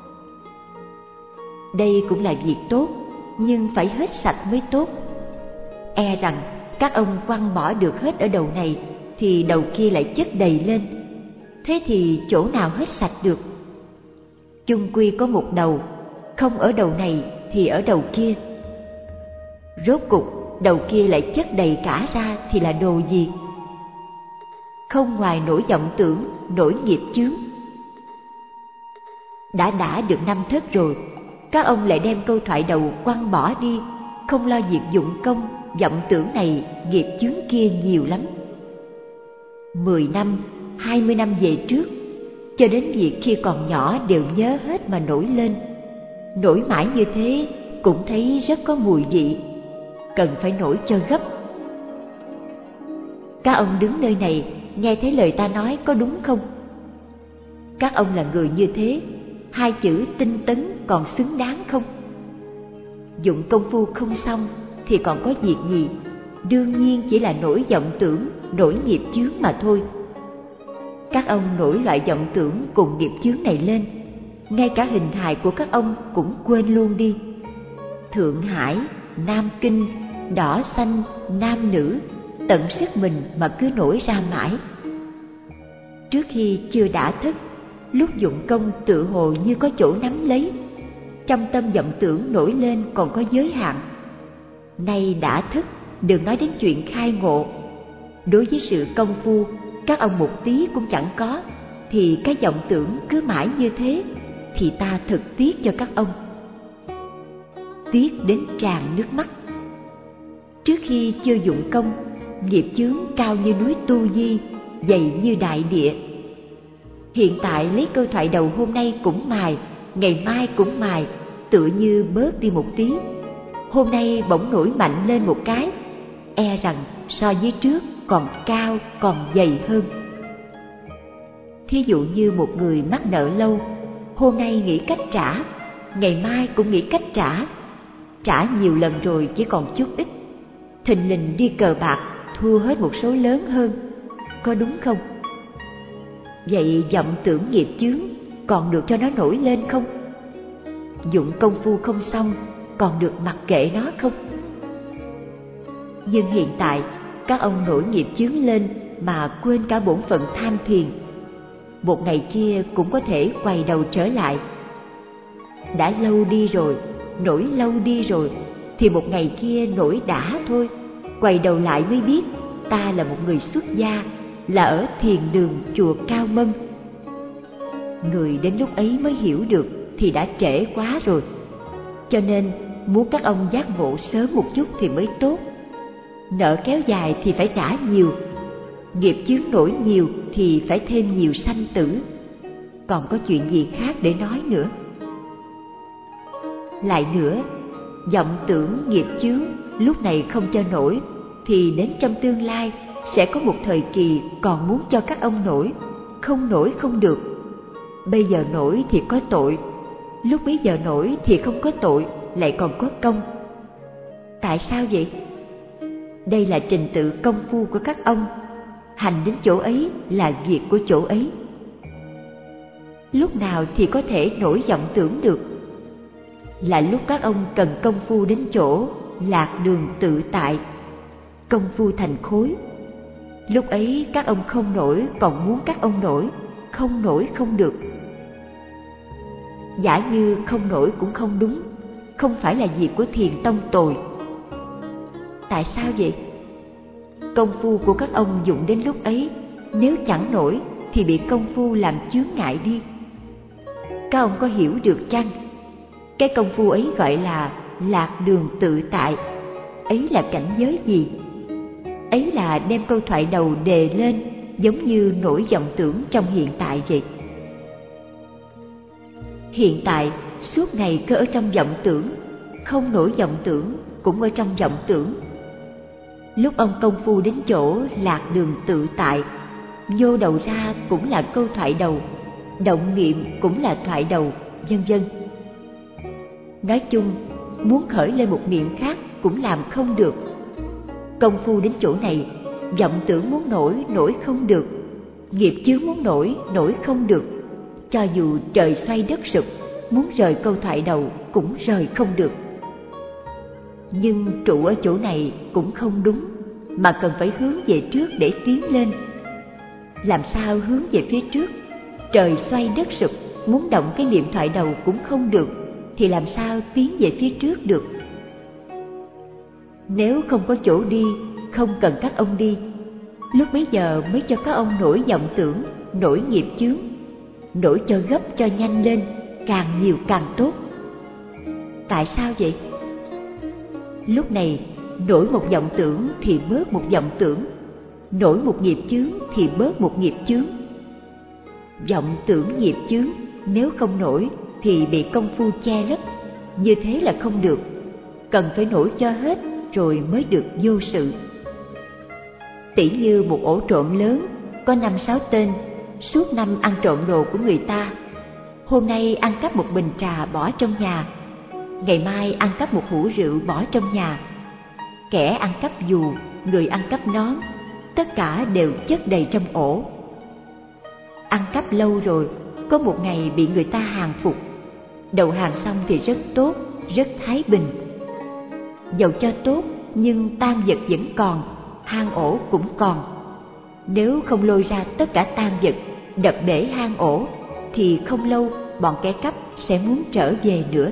Đây cũng là việc tốt, nhưng phải hết sạch mới tốt. E rằng các ông quăng bỏ được hết ở đầu này thì đầu kia lại chất đầy lên. Thế thì chỗ nào hết sạch được? Chung quy có một đầu, không ở đầu này thì ở đầu kia. Rốt cục đầu kia lại chất đầy cả ra thì là đồ gì? Không ngoài nỗi vọng tưởng, nỗi nghiệp chướng. Đã đã được năm thất rồi, các ông lại đem câu thoại đầu quăng bỏ đi, không lo việc dụng công, vọng tưởng này, nghiệp chướng kia nhiều lắm. Mười năm, hai mươi năm về trước, cho đến việc khi còn nhỏ đều nhớ hết mà nổi lên. Nổi mãi như thế cũng thấy rất có mùi vị, cần phải nổi cho gấp. Các ông đứng nơi này nghe thấy lời ta nói có đúng không? Các ông là người như thế, hai chữ tinh tấn còn xứng đáng không? Dụng công phu không xong thì còn có việc gì? Đương nhiên chỉ là nổi vọng tưởng, nổi nghiệp chướng mà thôi. Các ông nổi loại vọng tưởng cùng nghiệp chướng này lên, ngay cả hình hài của các ông cũng quên luôn đi. Thượng Hải, Nam Kinh, đỏ xanh, nam nữ, tận sức mình mà cứ nổi ra mãi. Trước khi chưa đã thất, lúc dụng công tự hồ như có chỗ nắm lấy, trong tâm vọng tưởng nổi lên còn có giới hạn. Nay đã thất, đừng nói đến chuyện khai ngộ. Đối với sự công phu, các ông một tí cũng chẳng có, thì cái vọng tưởng cứ mãi như thế, thì ta thật tiếc cho các ông. Tiếc đến tràn nước mắt. Trước khi chưa dụng công, nghiệp chướng cao như núi Tu Di, dày như đại địa. Hiện tại lấy câu thoại đầu hôm nay cũng mài, ngày mai cũng mài, tựa như bớt đi một tí. Hôm nay bỗng nổi mạnh lên một cái, e rằng so với trước còn cao, còn dày hơn. Thí dụ như một người mắc nợ lâu, hôm nay nghĩ cách trả, ngày mai cũng nghĩ cách trả. Trả nhiều lần rồi chỉ còn chút ít, thình lình đi cờ bạc thua hết một số lớn hơn, có đúng không? Vậy vọng tưởng nghiệp chướng còn được cho nó nổi lên không? Dụng công phu không xong còn được mặc kệ nó không? Nhưng hiện tại các ông nổi nghiệp chướng lên mà quên cả bổn phận tham thiền, một ngày kia cũng có thể quay đầu trở lại. Đã lâu đi rồi, nổi lâu đi rồi, thì một ngày kia nổi đã thôi, quay đầu lại mới biết ta là một người xuất gia, là ở thiền đường chùa Cao Mân. Người đến lúc ấy mới hiểu được thì đã trễ quá rồi. Cho nên muốn các ông giác ngộ sớm một chút thì mới tốt. Nợ kéo dài thì phải trả nhiều, nghiệp chướng nổi nhiều thì phải thêm nhiều sanh tử. Còn có chuyện gì khác để nói nữa? Lại nữa, vọng tưởng nghiệp chướng lúc này không cho nổi, thì đến trong tương lai sẽ có một thời kỳ còn muốn cho các ông nổi, không nổi không được. Bây giờ nổi thì có tội, lúc bấy giờ nổi thì không có tội, lại còn có công. Tại sao vậy? Đây là trình tự công phu của các ông, hành đến chỗ ấy là việc của chỗ ấy. Lúc nào thì có thể nổi vọng tưởng được? Là lúc các ông cần công phu đến chỗ lạc đường tự tại, công phu thành khối. Lúc ấy các ông không nổi còn muốn các ông nổi, không nổi không được. Giả như không nổi cũng không đúng, không phải là việc của thiền tông tồi. Tại sao vậy? Công phu của các ông dụng đến lúc ấy, nếu chẳng nổi thì bị công phu làm chướng ngại đi. Các ông có hiểu được chăng? Cái công phu ấy gọi là lạc đường tự tại. Ấy là cảnh giới gì? Ấy là đem câu thoại đầu đề lên, giống như nổi vọng tưởng trong hiện tại vậy. Hiện tại suốt ngày cứ ở trong vọng tưởng, không nổi vọng tưởng cũng ở trong vọng tưởng. Lúc ông công phu đến chỗ lạc đường tự tại, vô đầu ra cũng là câu thoại đầu, động niệm cũng là thoại đầu, vân vân. Nói chung, muốn khởi lên một niệm khác cũng làm không được. Công phu đến chỗ này, vọng tưởng muốn nổi, nổi không được. Nghiệp chướng muốn nổi, nổi không được. Cho dù trời xoay đất sụp, muốn rời câu thoại đầu cũng rời không được. Nhưng trụ ở chỗ này cũng không đúng, mà cần phải hướng về trước để tiến lên. Làm sao hướng về phía trước? Trời xoay đất sụp, muốn động cái niệm thoại đầu cũng không được, thì làm sao tiến về phía trước được? Nếu không có chỗ đi, không cần các ông đi, lúc bấy giờ mới cho các ông nổi vọng tưởng, nổi nghiệp chướng, nổi cho gấp cho nhanh lên, càng nhiều càng tốt. Tại sao vậy? Lúc này nổi một vọng tưởng thì bớt một vọng tưởng, nổi một nghiệp chướng thì bớt một nghiệp chướng. Vọng tưởng nghiệp chướng nếu không nổi thì bị công phu che lấp, như thế là không được, cần phải nổi cho hết rồi mới được vô sự. Tỉ như một ổ trộm lớn, có năm sáu tên, suốt năm ăn trộm đồ của người ta. Hôm nay ăn cắp một bình trà bỏ trong nhà, ngày mai ăn cắp một hũ rượu bỏ trong nhà. Kẻ ăn cắp dù, người ăn cắp nón, tất cả đều chất đầy trong ổ. Ăn cắp lâu rồi, có một ngày bị người ta hàng phục. Đầu hàng xong thì rất tốt, rất thái bình. Dầu cho tốt, nhưng tang vật vẫn còn, hang ổ cũng còn. Nếu không lôi ra tất cả tang vật, đập bể hang ổ, thì không lâu bọn kẻ cắp sẽ muốn trở về nữa.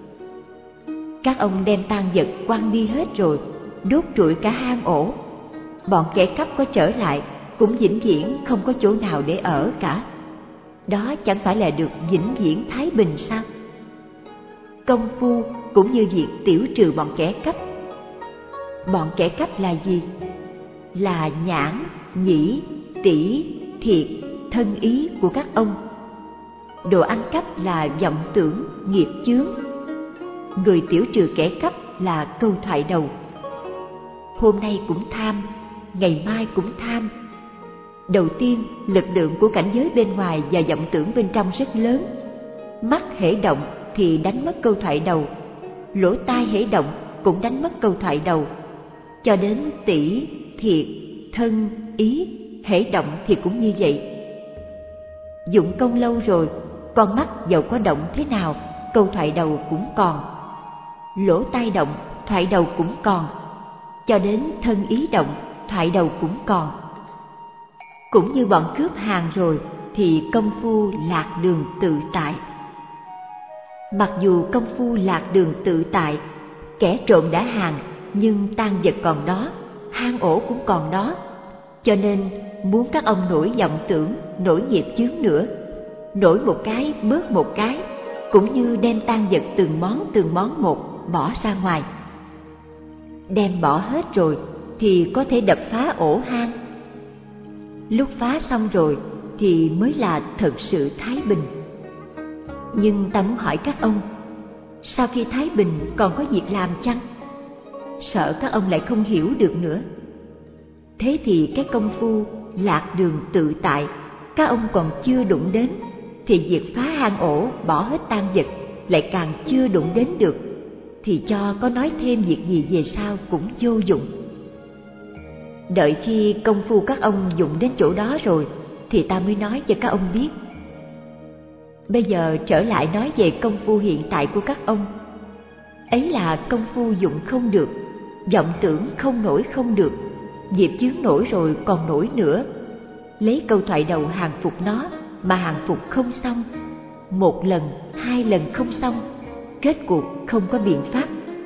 Các ông đem tang vật quăng đi hết rồi, đốt trụi cả hang ổ. Bọn kẻ cắp có trở lại cũng vĩnh viễn không có chỗ nào để ở cả. Đó chẳng phải là được vĩnh viễn thái bình sao? Công phu cũng như việc tiểu trừ bọn kẻ cắp. Bọn kẻ cắp là gì? Là nhãn, nhĩ, tỷ, thiệt, thân ý của các ông. Đồ ăn cắp là vọng tưởng, nghiệp chướng. Người tiểu trừ kẻ cắp là câu thoại đầu. Hôm nay cũng tham, ngày mai cũng tham. Đầu tiên, lực lượng của cảnh giới bên ngoài và vọng tưởng bên trong rất lớn. Mắt hễ động thì đánh mất câu thoại đầu, lỗ tai hễ động cũng đánh mất câu thoại đầu. cho đến tỷ, thiệt, thân, ý, hễ động thì cũng như vậy. Dụng công lâu rồi, con mắt dầu có động thế nào, câu thoại đầu cũng còn. Lỗ tai động, thoại đầu cũng còn. Cho đến thân ý động, thoại đầu cũng còn. Cũng như bọn cướp hàng rồi thì công phu lạc đường tự tại. Mặc dù công phu lạc đường tự tại, kẻ trộm đã hàng nhưng tang vật còn đó, hang ổ cũng còn đó. Cho nên muốn các ông nổi vọng tưởng, nổi nghiệp chướng nữa, nổi một cái bớt một cái, cũng như đem tang vật từng món từng món một bỏ ra ngoài. Đem bỏ hết rồi thì có thể đập phá ổ hang. Lúc phá xong rồi thì mới là thật sự thái bình. Nhưng ta muốn hỏi các ông, sau khi thái bình còn có việc làm chăng? Sợ các ông lại không hiểu được nữa. Thế thì cái công phu lạc đường tự tại các ông còn chưa đụng đến, thì việc phá hang ổ, bỏ hết tang vật lại càng chưa đụng đến được, thì cho có nói thêm việc gì về sau cũng vô dụng. Đợi khi công phu các ông dụng đến chỗ đó rồi thì ta mới nói cho các ông biết. Bây giờ trở lại nói về công phu hiện tại của các ông. Ấy là công phu dụng không được, vọng tưởng không nổi không được, nghiệp chướng nổi rồi còn nổi nữa. Lấy câu thoại đầu hàng phục nó mà hàng phục không xong. Một lần, hai lần không xong, kết cuộc không có biện pháp.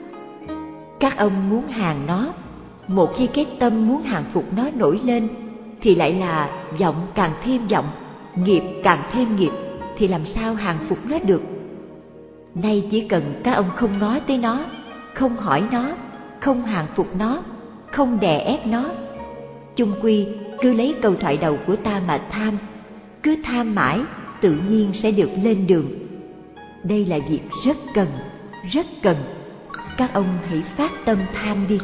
Các ông muốn hàng nó, một khi cái tâm muốn hàng phục nó nổi lên thì lại là vọng càng thêm vọng, nghiệp càng thêm nghiệp, thì làm sao hàng phục nó được? Nay chỉ cần các ông không nói tới nó, không hỏi nó, không hàng phục nó, không đè ép nó, chung quy cứ lấy câu thoại đầu của ta mà tham, cứ tham mãi tự nhiên sẽ được lên đường. Đây là việc rất cần, rất cần. Các ông hãy phát tâm tham đi.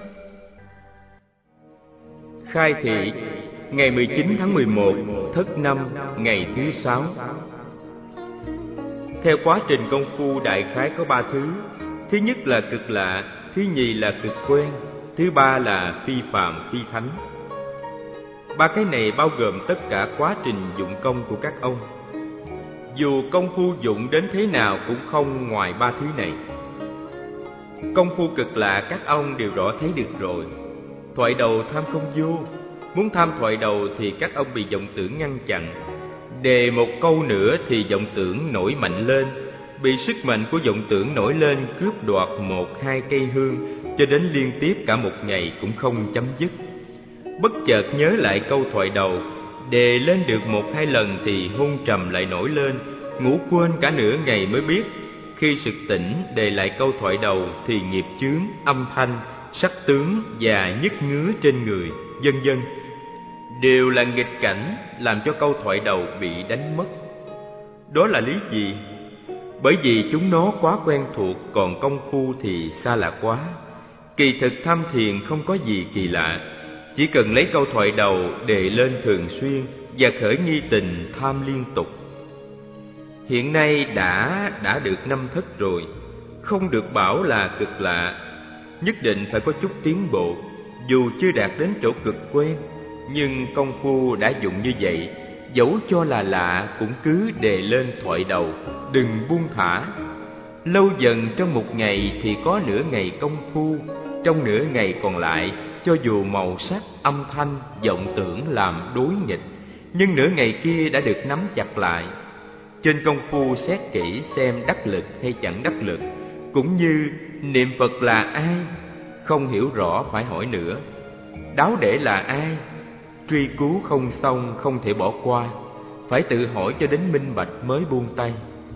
Khai thị ngày mười chín tháng mười một, Thất Năm, ngày thứ sáu. Theo quá trình công phu đại khái có ba thứ. Thứ nhất là cực lạ, thứ nhì là cực quen, thứ ba là phi phàm phi thánh. Ba cái này bao gồm tất cả quá trình dụng công của các ông. Dù công phu dụng đến thế nào cũng không ngoài ba thứ này. Công phu cực lạ các ông đều rõ thấy được rồi. Thoại đầu tham không vô. Muốn tham thoại đầu thì các ông bị vọng tưởng ngăn chặn. Đề một câu nữa thì vọng tưởng nổi mạnh lên. Bị sức mạnh của vọng tưởng nổi lên cướp đoạt một hai cây hương, cho đến liên tiếp cả một ngày cũng không chấm dứt. Bất chợt nhớ lại câu thoại đầu, đề lên được một hai lần thì hôn trầm lại nổi lên, ngủ quên cả nửa ngày mới biết. Khi sực tỉnh đề lại câu thoại đầu thì nghiệp chướng, âm thanh, sắc tướng và nhức ngứa trên người, vân vân đều là nghịch cảnh làm cho câu thoại đầu bị đánh mất. Đó là lý gì? Bởi vì chúng nó quá quen thuộc, còn công phu thì xa lạ quá. Kỳ thực tham thiền không có gì kỳ lạ, chỉ cần lấy câu thoại đầu đề lên thường xuyên và khởi nghi tình tham liên tục. Hiện nay đã đã được năm thất rồi, không được bảo là cực lạ, nhất định phải có chút tiến bộ. Dù chưa đạt đến chỗ cực quen, nhưng công phu đã dụng như vậy, dẫu cho là lạ cũng cứ đề lên thoại đầu, đừng buông thả. Lâu dần trong một ngày thì có nửa ngày công phu, trong nửa ngày còn lại, cho dù màu sắc, âm thanh, vọng tưởng làm đối nghịch, nhưng nửa ngày kia đã được nắm chặt lại. Trên công phu xét kỹ xem đắc lực hay chẳng đắc lực, cũng như niệm Phật là ai, không hiểu rõ phải hỏi nữa. Đáo để là ai, truy cứu không xong không thể bỏ qua, phải tự hỏi cho đến minh bạch mới buông tay.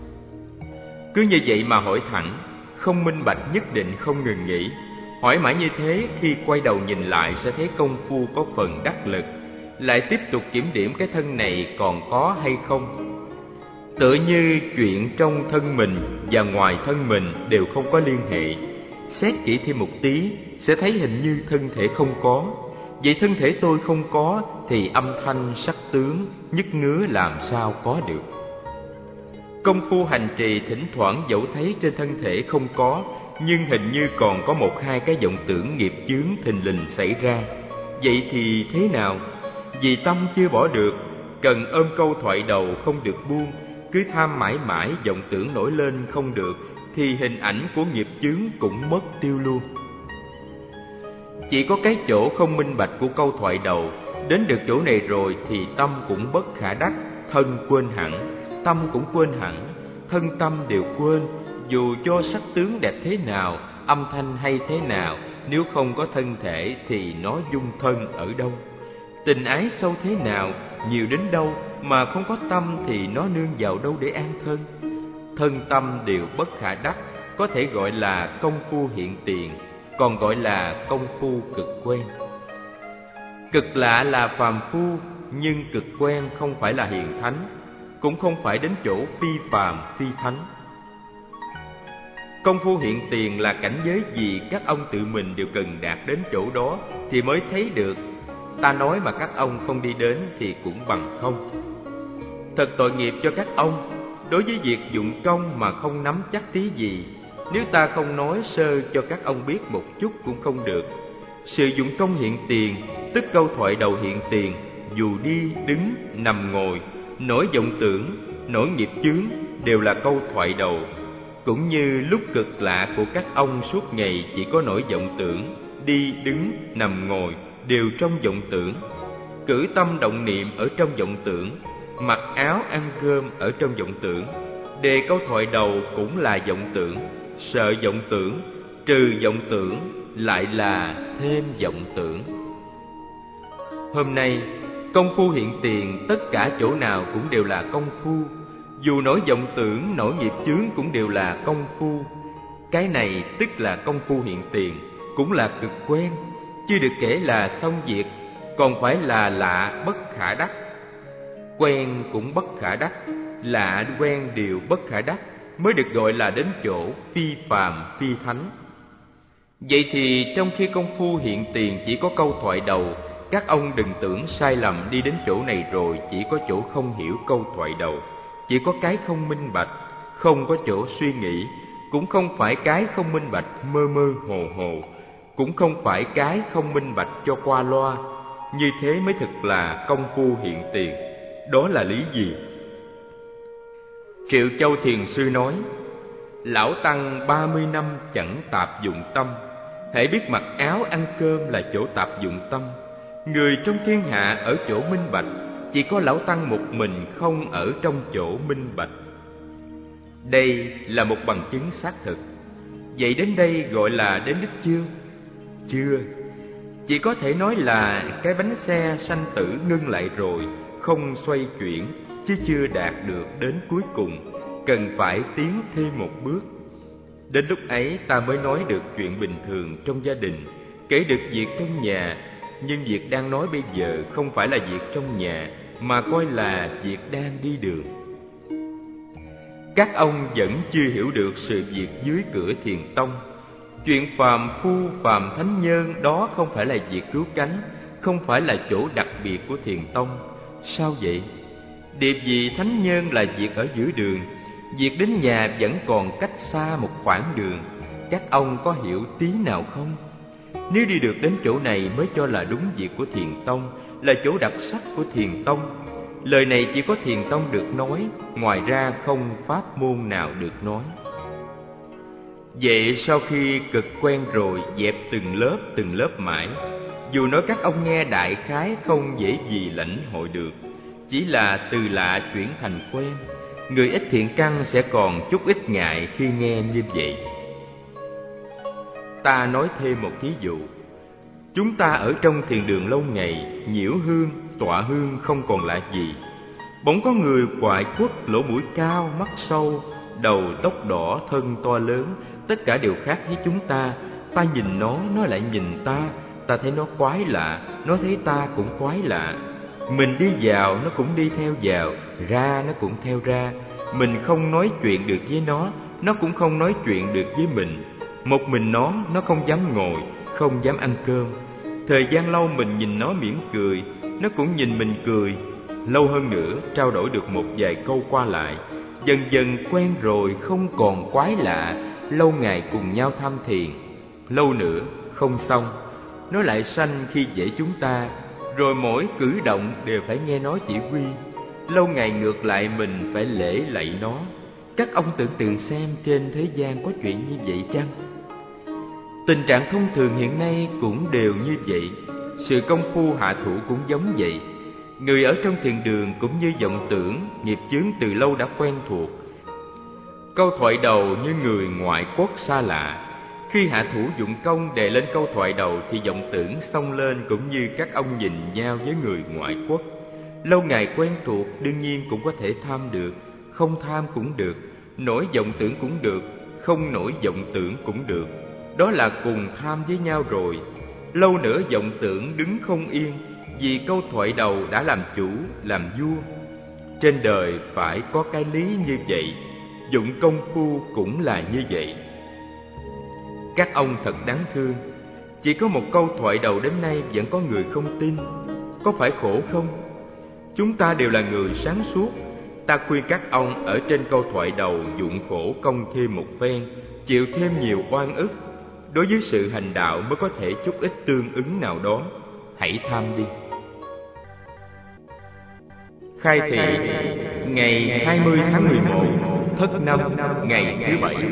Cứ như vậy mà hỏi thẳng, không minh bạch nhất định không ngừng nghỉ. Hỏi mãi như thế, khi quay đầu nhìn lại sẽ thấy công phu có phần đắc lực, lại tiếp tục kiểm điểm cái thân này còn có hay không. Tựa như chuyện trong thân mình và ngoài thân mình đều không có liên hệ. Xét kỹ thêm một tí, sẽ thấy hình như thân thể không có. Vậy thân thể tôi không có thì âm thanh, sắc tướng, nhức ngứa làm sao có được. Công phu hành trì thỉnh thoảng dẫu thấy trên thân thể không có nhưng hình như còn có một hai cái vọng tưởng nghiệp chướng thình lình xảy ra. Vậy thì thế nào? Vì tâm chưa bỏ được, cần ôm câu thoại đầu không được buông, cứ tham mãi mãi vọng tưởng nổi lên không được, thì hình ảnh của nghiệp chướng cũng mất tiêu luôn. Chỉ có cái chỗ không minh bạch của câu thoại đầu, đến được chỗ này rồi thì tâm cũng bất khả đắc, thân quên hẳn, tâm cũng quên hẳn, thân tâm đều quên. Dù cho sắc tướng đẹp thế nào, âm thanh hay thế nào, nếu không có thân thể thì nó dung thân ở đâu? Tình ái sâu thế nào, nhiều đến đâu, mà không có tâm thì nó nương vào đâu để an thân? Thân tâm đều bất khả đắc, có thể gọi là công phu hiện tiền, còn gọi là công phu cực quen. Cực lạ là phàm phu, nhưng cực quen không phải là hiền thánh, cũng không phải đến chỗ phi phàm phi thánh. Công phu hiện tiền là cảnh giới gì các ông tự mình đều cần đạt đến chỗ đó thì mới thấy được. Ta nói mà các ông không đi đến thì cũng bằng không. Thật tội nghiệp cho các ông, đối với việc dụng công mà không nắm chắc tí gì. Nếu ta không nói sơ cho các ông biết một chút cũng không được. Sự dụng công hiện tiền, tức câu thoại đầu hiện tiền, dù đi, đứng, nằm, ngồi, nỗi vọng tưởng, nỗi nghiệp chướng đều là câu thoại đầu. Cũng như lúc cực lạ của các ông suốt ngày chỉ có nỗi vọng tưởng, đi, đứng, nằm, ngồi đều trong vọng tưởng, cử tâm động niệm ở trong vọng tưởng, mặc áo ăn cơm ở trong vọng tưởng, đề câu thoại đầu cũng là vọng tưởng, sợ vọng tưởng, trừ vọng tưởng lại là thêm vọng tưởng. Hôm nay công phu hiện tiền tất cả chỗ nào cũng đều là công phu, dù nỗi vọng tưởng, nỗi nghiệp chướng cũng đều là công phu. Cái này tức là công phu hiện tiền, cũng là cực quen, chưa được kể là xong việc, còn phải là lạ bất khả đắc. Quen cũng bất khả đắc, lạ quen đều bất khả đắc, mới được gọi là đến chỗ phi phàm phi thánh. Vậy thì trong khi công phu hiện tiền chỉ có câu thoại đầu, các ông đừng tưởng sai lầm đi đến chỗ này rồi chỉ có chỗ không hiểu câu thoại đầu, chỉ có cái không minh bạch, không có chỗ suy nghĩ, cũng không phải cái không minh bạch mơ mơ hồ hồ, cũng không phải cái không minh bạch cho qua loa. Như thế mới thực là công phu hiện tiền. Đó là lý gì? Triệu Châu Thiền Sư nói: Lão Tăng ba mươi năm chẳng tạp dụng tâm, hễ biết mặc áo ăn cơm là chỗ tạp dụng tâm. Người trong thiên hạ ở chỗ minh bạch, chỉ có Lão Tăng một mình không ở trong chỗ minh bạch. Đây là một bằng chứng xác thực. Vậy đến đây gọi là đến đích chưa? Chưa. Chỉ có thể nói là cái bánh xe sanh tử ngưng lại rồi, không xoay chuyển, chứ chưa đạt được đến cuối cùng, cần phải tiến thêm một bước. Đến lúc ấy ta mới nói được chuyện bình thường trong gia đình, kể được việc trong nhà. Nhưng việc đang nói bây giờ không phải là việc trong nhà, mà coi là việc đang đi đường. Các ông vẫn chưa hiểu được sự việc dưới cửa Thiền Tông. Chuyện phàm phu phàm thánh nhân đó không phải là việc cứu cánh, không phải là chỗ đặc biệt của Thiền Tông. Sao vậy? Điệp vị thánh nhân là việc ở giữa đường, việc đến nhà vẫn còn cách xa một khoảng đường. Các ông có hiểu tí nào không? Nếu đi được đến chỗ này mới cho là đúng việc của Thiền Tông, là chỗ đặc sắc của Thiền Tông. Lời này chỉ có Thiền Tông được nói, ngoài ra không pháp môn nào được nói. Vậy sau khi cực quen rồi, dẹp từng lớp từng lớp mãi, dù nói các ông nghe đại khái không dễ gì lãnh hội được, chỉ là từ lạ chuyển thành quen. Người ít thiện căn sẽ còn chút ít ngại khi nghe như vậy. Ta nói thêm một thí dụ. Chúng ta ở trong thiền đường lâu ngày, nhiễu hương, tọa hương không còn lạ gì. Bỗng có người quại quất, lỗ mũi cao, mắt sâu, đầu tóc đỏ, thân to lớn, tất cả đều khác với chúng ta. Ta nhìn nó, nó lại nhìn ta. Ta thấy nó quái lạ, nó thấy ta cũng quái lạ. Mình đi vào, nó cũng đi theo vào, ra nó cũng theo ra. Mình không nói chuyện được với nó, nó cũng không nói chuyện được với mình. Một mình nó, nó không dám ngồi, không dám ăn cơm. Thời gian lâu mình nhìn nó mỉm cười, nó cũng nhìn mình cười. Lâu hơn nữa, trao đổi được một vài câu qua lại. Dần dần quen rồi, không còn quái lạ, lâu ngày cùng nhau tham thiền. Lâu nữa không xong, nó lại sanh khi dễ chúng ta, rồi mỗi cử động đều phải nghe nó chỉ huy. Lâu ngày ngược lại mình phải lễ lạy nó. Các ông tưởng tượng xem trên thế gian có chuyện như vậy chăng? Tình trạng thông thường hiện nay cũng đều như vậy. Sự công phu hạ thủ cũng giống vậy. Người ở trong thiền đường cũng như vọng tưởng, nghiệp chướng từ lâu đã quen thuộc. Câu thoại đầu như người ngoại quốc xa lạ. Khi hạ thủ dụng công đề lên câu thoại đầu thì vọng tưởng xông lên, cũng như các ông nhìn nhau với người ngoại quốc. Lâu ngày quen thuộc đương nhiên cũng có thể tham được, không tham cũng được, nổi vọng tưởng cũng được, không nổi vọng tưởng cũng được. Đó là cùng tham với nhau rồi. Lâu nữa vọng tưởng đứng không yên, vì câu thoại đầu đã làm chủ, làm vua. Trên đời phải có cái lý như vậy, dụng công phu cũng là như vậy. Các ông thật đáng thương, chỉ có một câu thoại đầu đến nay vẫn có người không tin. Có phải khổ không? Chúng ta đều là người sáng suốt. Ta khuyên các ông ở trên câu thoại đầu dụng khổ công thêm một phen, chịu thêm nhiều oan ức. Đối với sự hành đạo mới có thể chút ít tương ứng nào đó. Hãy tham đi. Khai thị ngày hai mươi tháng mười một, Thất Năm, ngày thứ bảy.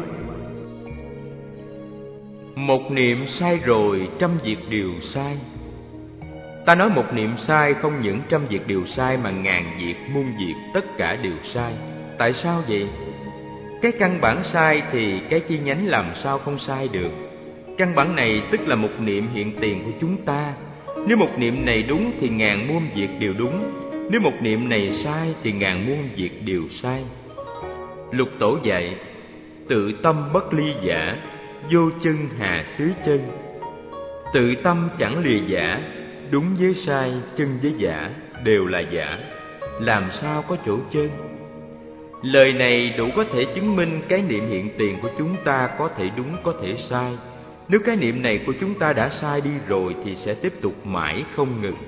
Một niệm sai rồi, trăm việc đều sai. Ta nói một niệm sai không những trăm việc đều sai, mà ngàn việc, muôn việc, tất cả đều sai. Tại sao vậy? Cái căn bản sai thì cái chi nhánh làm sao không sai được? Căn bản này tức là một niệm hiện tiền của chúng ta. Nếu một niệm này đúng thì ngàn muôn việc đều đúng. Nếu một niệm này sai thì ngàn muôn việc đều sai. Lục Tổ dạy: tự tâm bất ly giả, vô chân hà xứ chân. Tự tâm chẳng lìa giả, đúng với sai, chân với giả đều là giả, làm sao có chỗ chân? Lời này đủ có thể chứng minh cái niệm hiện tiền của chúng ta có thể đúng, có thể sai. Nếu cái niệm này của chúng ta đã sai đi rồi thì sẽ tiếp tục mãi không ngừng.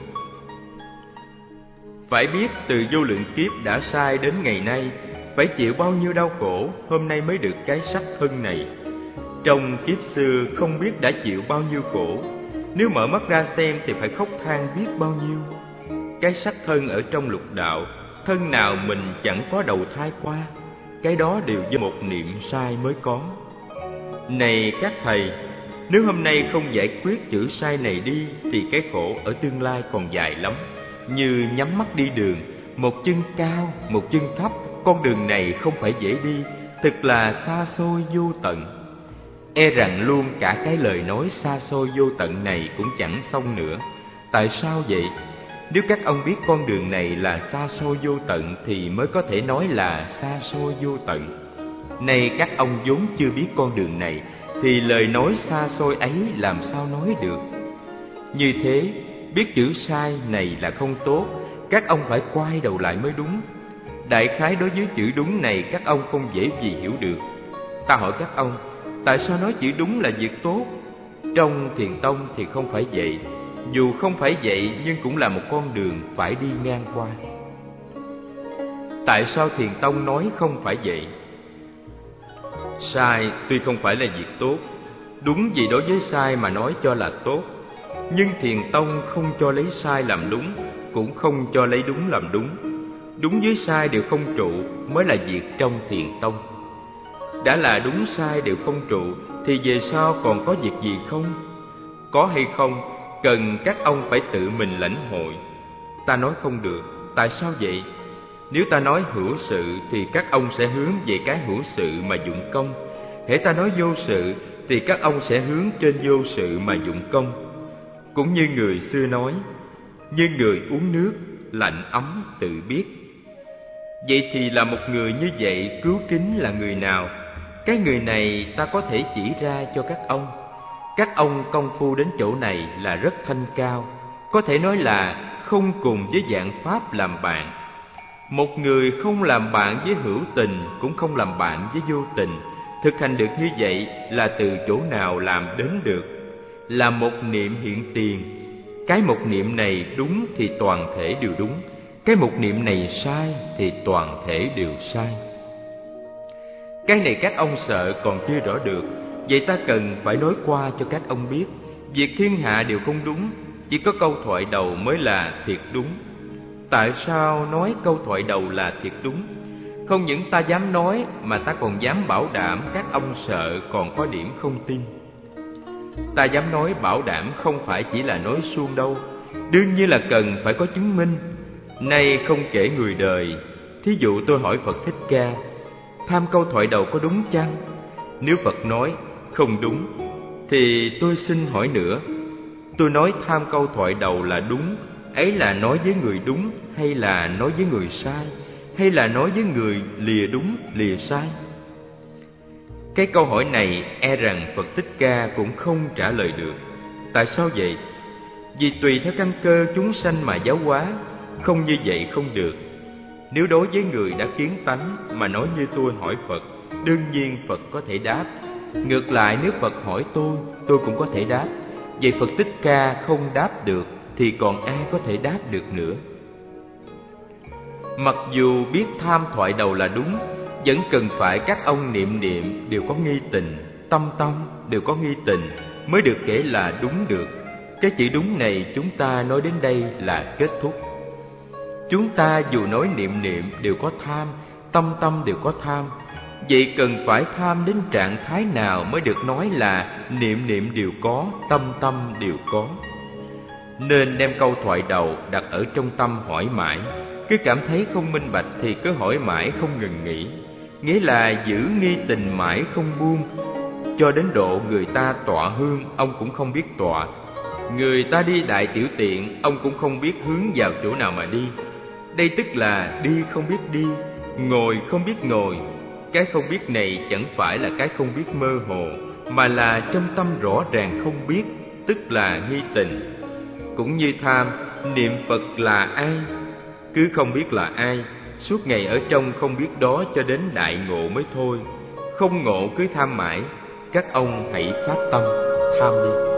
Phải biết từ vô lượng kiếp đã sai đến ngày nay, phải chịu bao nhiêu đau khổ, hôm nay mới được cái sắc thân này. Trong kiếp xưa không biết đã chịu bao nhiêu khổ, nếu mở mắt ra xem thì phải khóc than biết bao nhiêu. Cái sắc thân ở trong lục đạo, thân nào mình chẳng có đầu thai qua, cái đó đều do một niệm sai mới có. Này các thầy, nếu hôm nay không giải quyết chữ sai này đi thì cái khổ ở tương lai còn dài lắm. Như nhắm mắt đi đường, một chân cao, một chân thấp, con đường này không phải dễ đi, thực là xa xôi vô tận. E rằng luôn cả cái lời nói xa xôi vô tận này cũng chẳng xong nữa. Tại sao vậy? Nếu các ông biết con đường này là xa xôi vô tận thì mới có thể nói là xa xôi vô tận. Nay các ông vốn chưa biết con đường này thì lời nói xa xôi ấy làm sao nói được? Như thế, biết chữ sai này là không tốt, các ông phải quay đầu lại mới đúng. Đại khái đối với chữ đúng này các ông không dễ gì hiểu được. Ta hỏi các ông, tại sao nói chữ đúng là việc tốt? Trong thiền tông thì không phải vậy. Dù không phải vậy nhưng cũng là một con đường phải đi ngang qua. Tại sao thiền tông nói không phải vậy? Sai tuy không phải là việc tốt, đúng vì đối với sai mà nói cho là tốt. Nhưng thiền tông không cho lấy sai làm đúng, cũng không cho lấy đúng làm đúng. Đúng với sai đều không trụ mới là việc trong thiền tông. Đã là đúng sai đều không trụ thì về sau còn có việc gì không? Có hay không cần các ông phải tự mình lãnh hội. Ta nói không được. Tại sao vậy? Nếu ta nói hữu sự thì các ông sẽ hướng về cái hữu sự mà dụng công. Hễ ta nói vô sự thì các ông sẽ hướng trên vô sự mà dụng công. Cũng như người xưa nói, như người uống nước, lạnh ấm tự biết. Vậy thì là một người như vậy cứu kính là người nào? Cái người này ta có thể chỉ ra cho các ông. Các ông công phu đến chỗ này là rất thanh cao, có thể nói là không cùng với vạn pháp làm bạn. Một người không làm bạn với hữu tình, cũng không làm bạn với vô tình. Thực hành được như vậy là từ chỗ nào làm đến được? Là một niệm hiện tiền. Cái một niệm này đúng thì toàn thể đều đúng, cái một niệm này sai thì toàn thể đều sai. Cái này các ông sợ còn chưa rõ được, vậy ta cần phải nói qua cho các ông biết. Việc thiên hạ đều không đúng, chỉ có câu thoại đầu mới là thiệt đúng. Tại sao nói câu thoại đầu là thiệt đúng? Không những ta dám nói mà ta còn dám bảo đảm các ông sợ còn có điểm không tin. Ta dám nói bảo đảm không phải chỉ là nói suông đâu, đương nhiên là cần phải có chứng minh. Nay không kể người đời, thí dụ tôi hỏi Phật Thích Ca, tham câu thoại đầu có đúng chăng? Nếu Phật nói không đúng, thì tôi xin hỏi nữa, tôi nói tham câu thoại đầu là đúng, ấy là nói với người đúng hay là nói với người sai, hay là nói với người lìa đúng lìa sai? Cái câu hỏi này e rằng Phật Thích Ca cũng không trả lời được. Tại sao vậy? Vì tùy theo căn cơ chúng sanh mà giáo hóa, không như vậy không được. Nếu đối với người đã kiến tánh mà nói như tôi hỏi Phật, đương nhiên Phật có thể đáp. Ngược lại, nếu Phật hỏi tôi, tôi cũng có thể đáp. Vậy Phật Thích Ca không đáp được thì còn ai có thể đáp được nữa? Mặc dù biết tham thoại đầu là đúng, vẫn cần phải các ông niệm niệm đều có nghi tình, tâm tâm đều có nghi tình mới được kể là đúng được. Cái chữ đúng này chúng ta nói đến đây là kết thúc. Chúng ta dù nói niệm niệm đều có tham, tâm tâm đều có tham, vậy cần phải tham đến trạng thái nào mới được nói là niệm niệm đều có, tâm tâm đều có? Nên đem câu thoại đầu đặt ở trong tâm hỏi mãi. Cứ cảm thấy không minh bạch thì cứ hỏi mãi không ngừng nghỉ, nghĩa là giữ nghi tình mãi không buông, cho đến độ người ta tọa hương ông cũng không biết tọa, người ta đi đại tiểu tiện ông cũng không biết hướng vào chỗ nào mà đi. Đây tức là đi không biết đi, ngồi không biết ngồi. Cái không biết này chẳng phải là cái không biết mơ hồ, mà là trong tâm rõ ràng không biết, tức là nghi tình. Cũng như tham, niệm Phật là ai? Cứ không biết là ai, suốt ngày ở trong không biết đó cho đến đại ngộ mới thôi. Không ngộ cứ tham mãi. Các ông hãy phát tâm tham đi.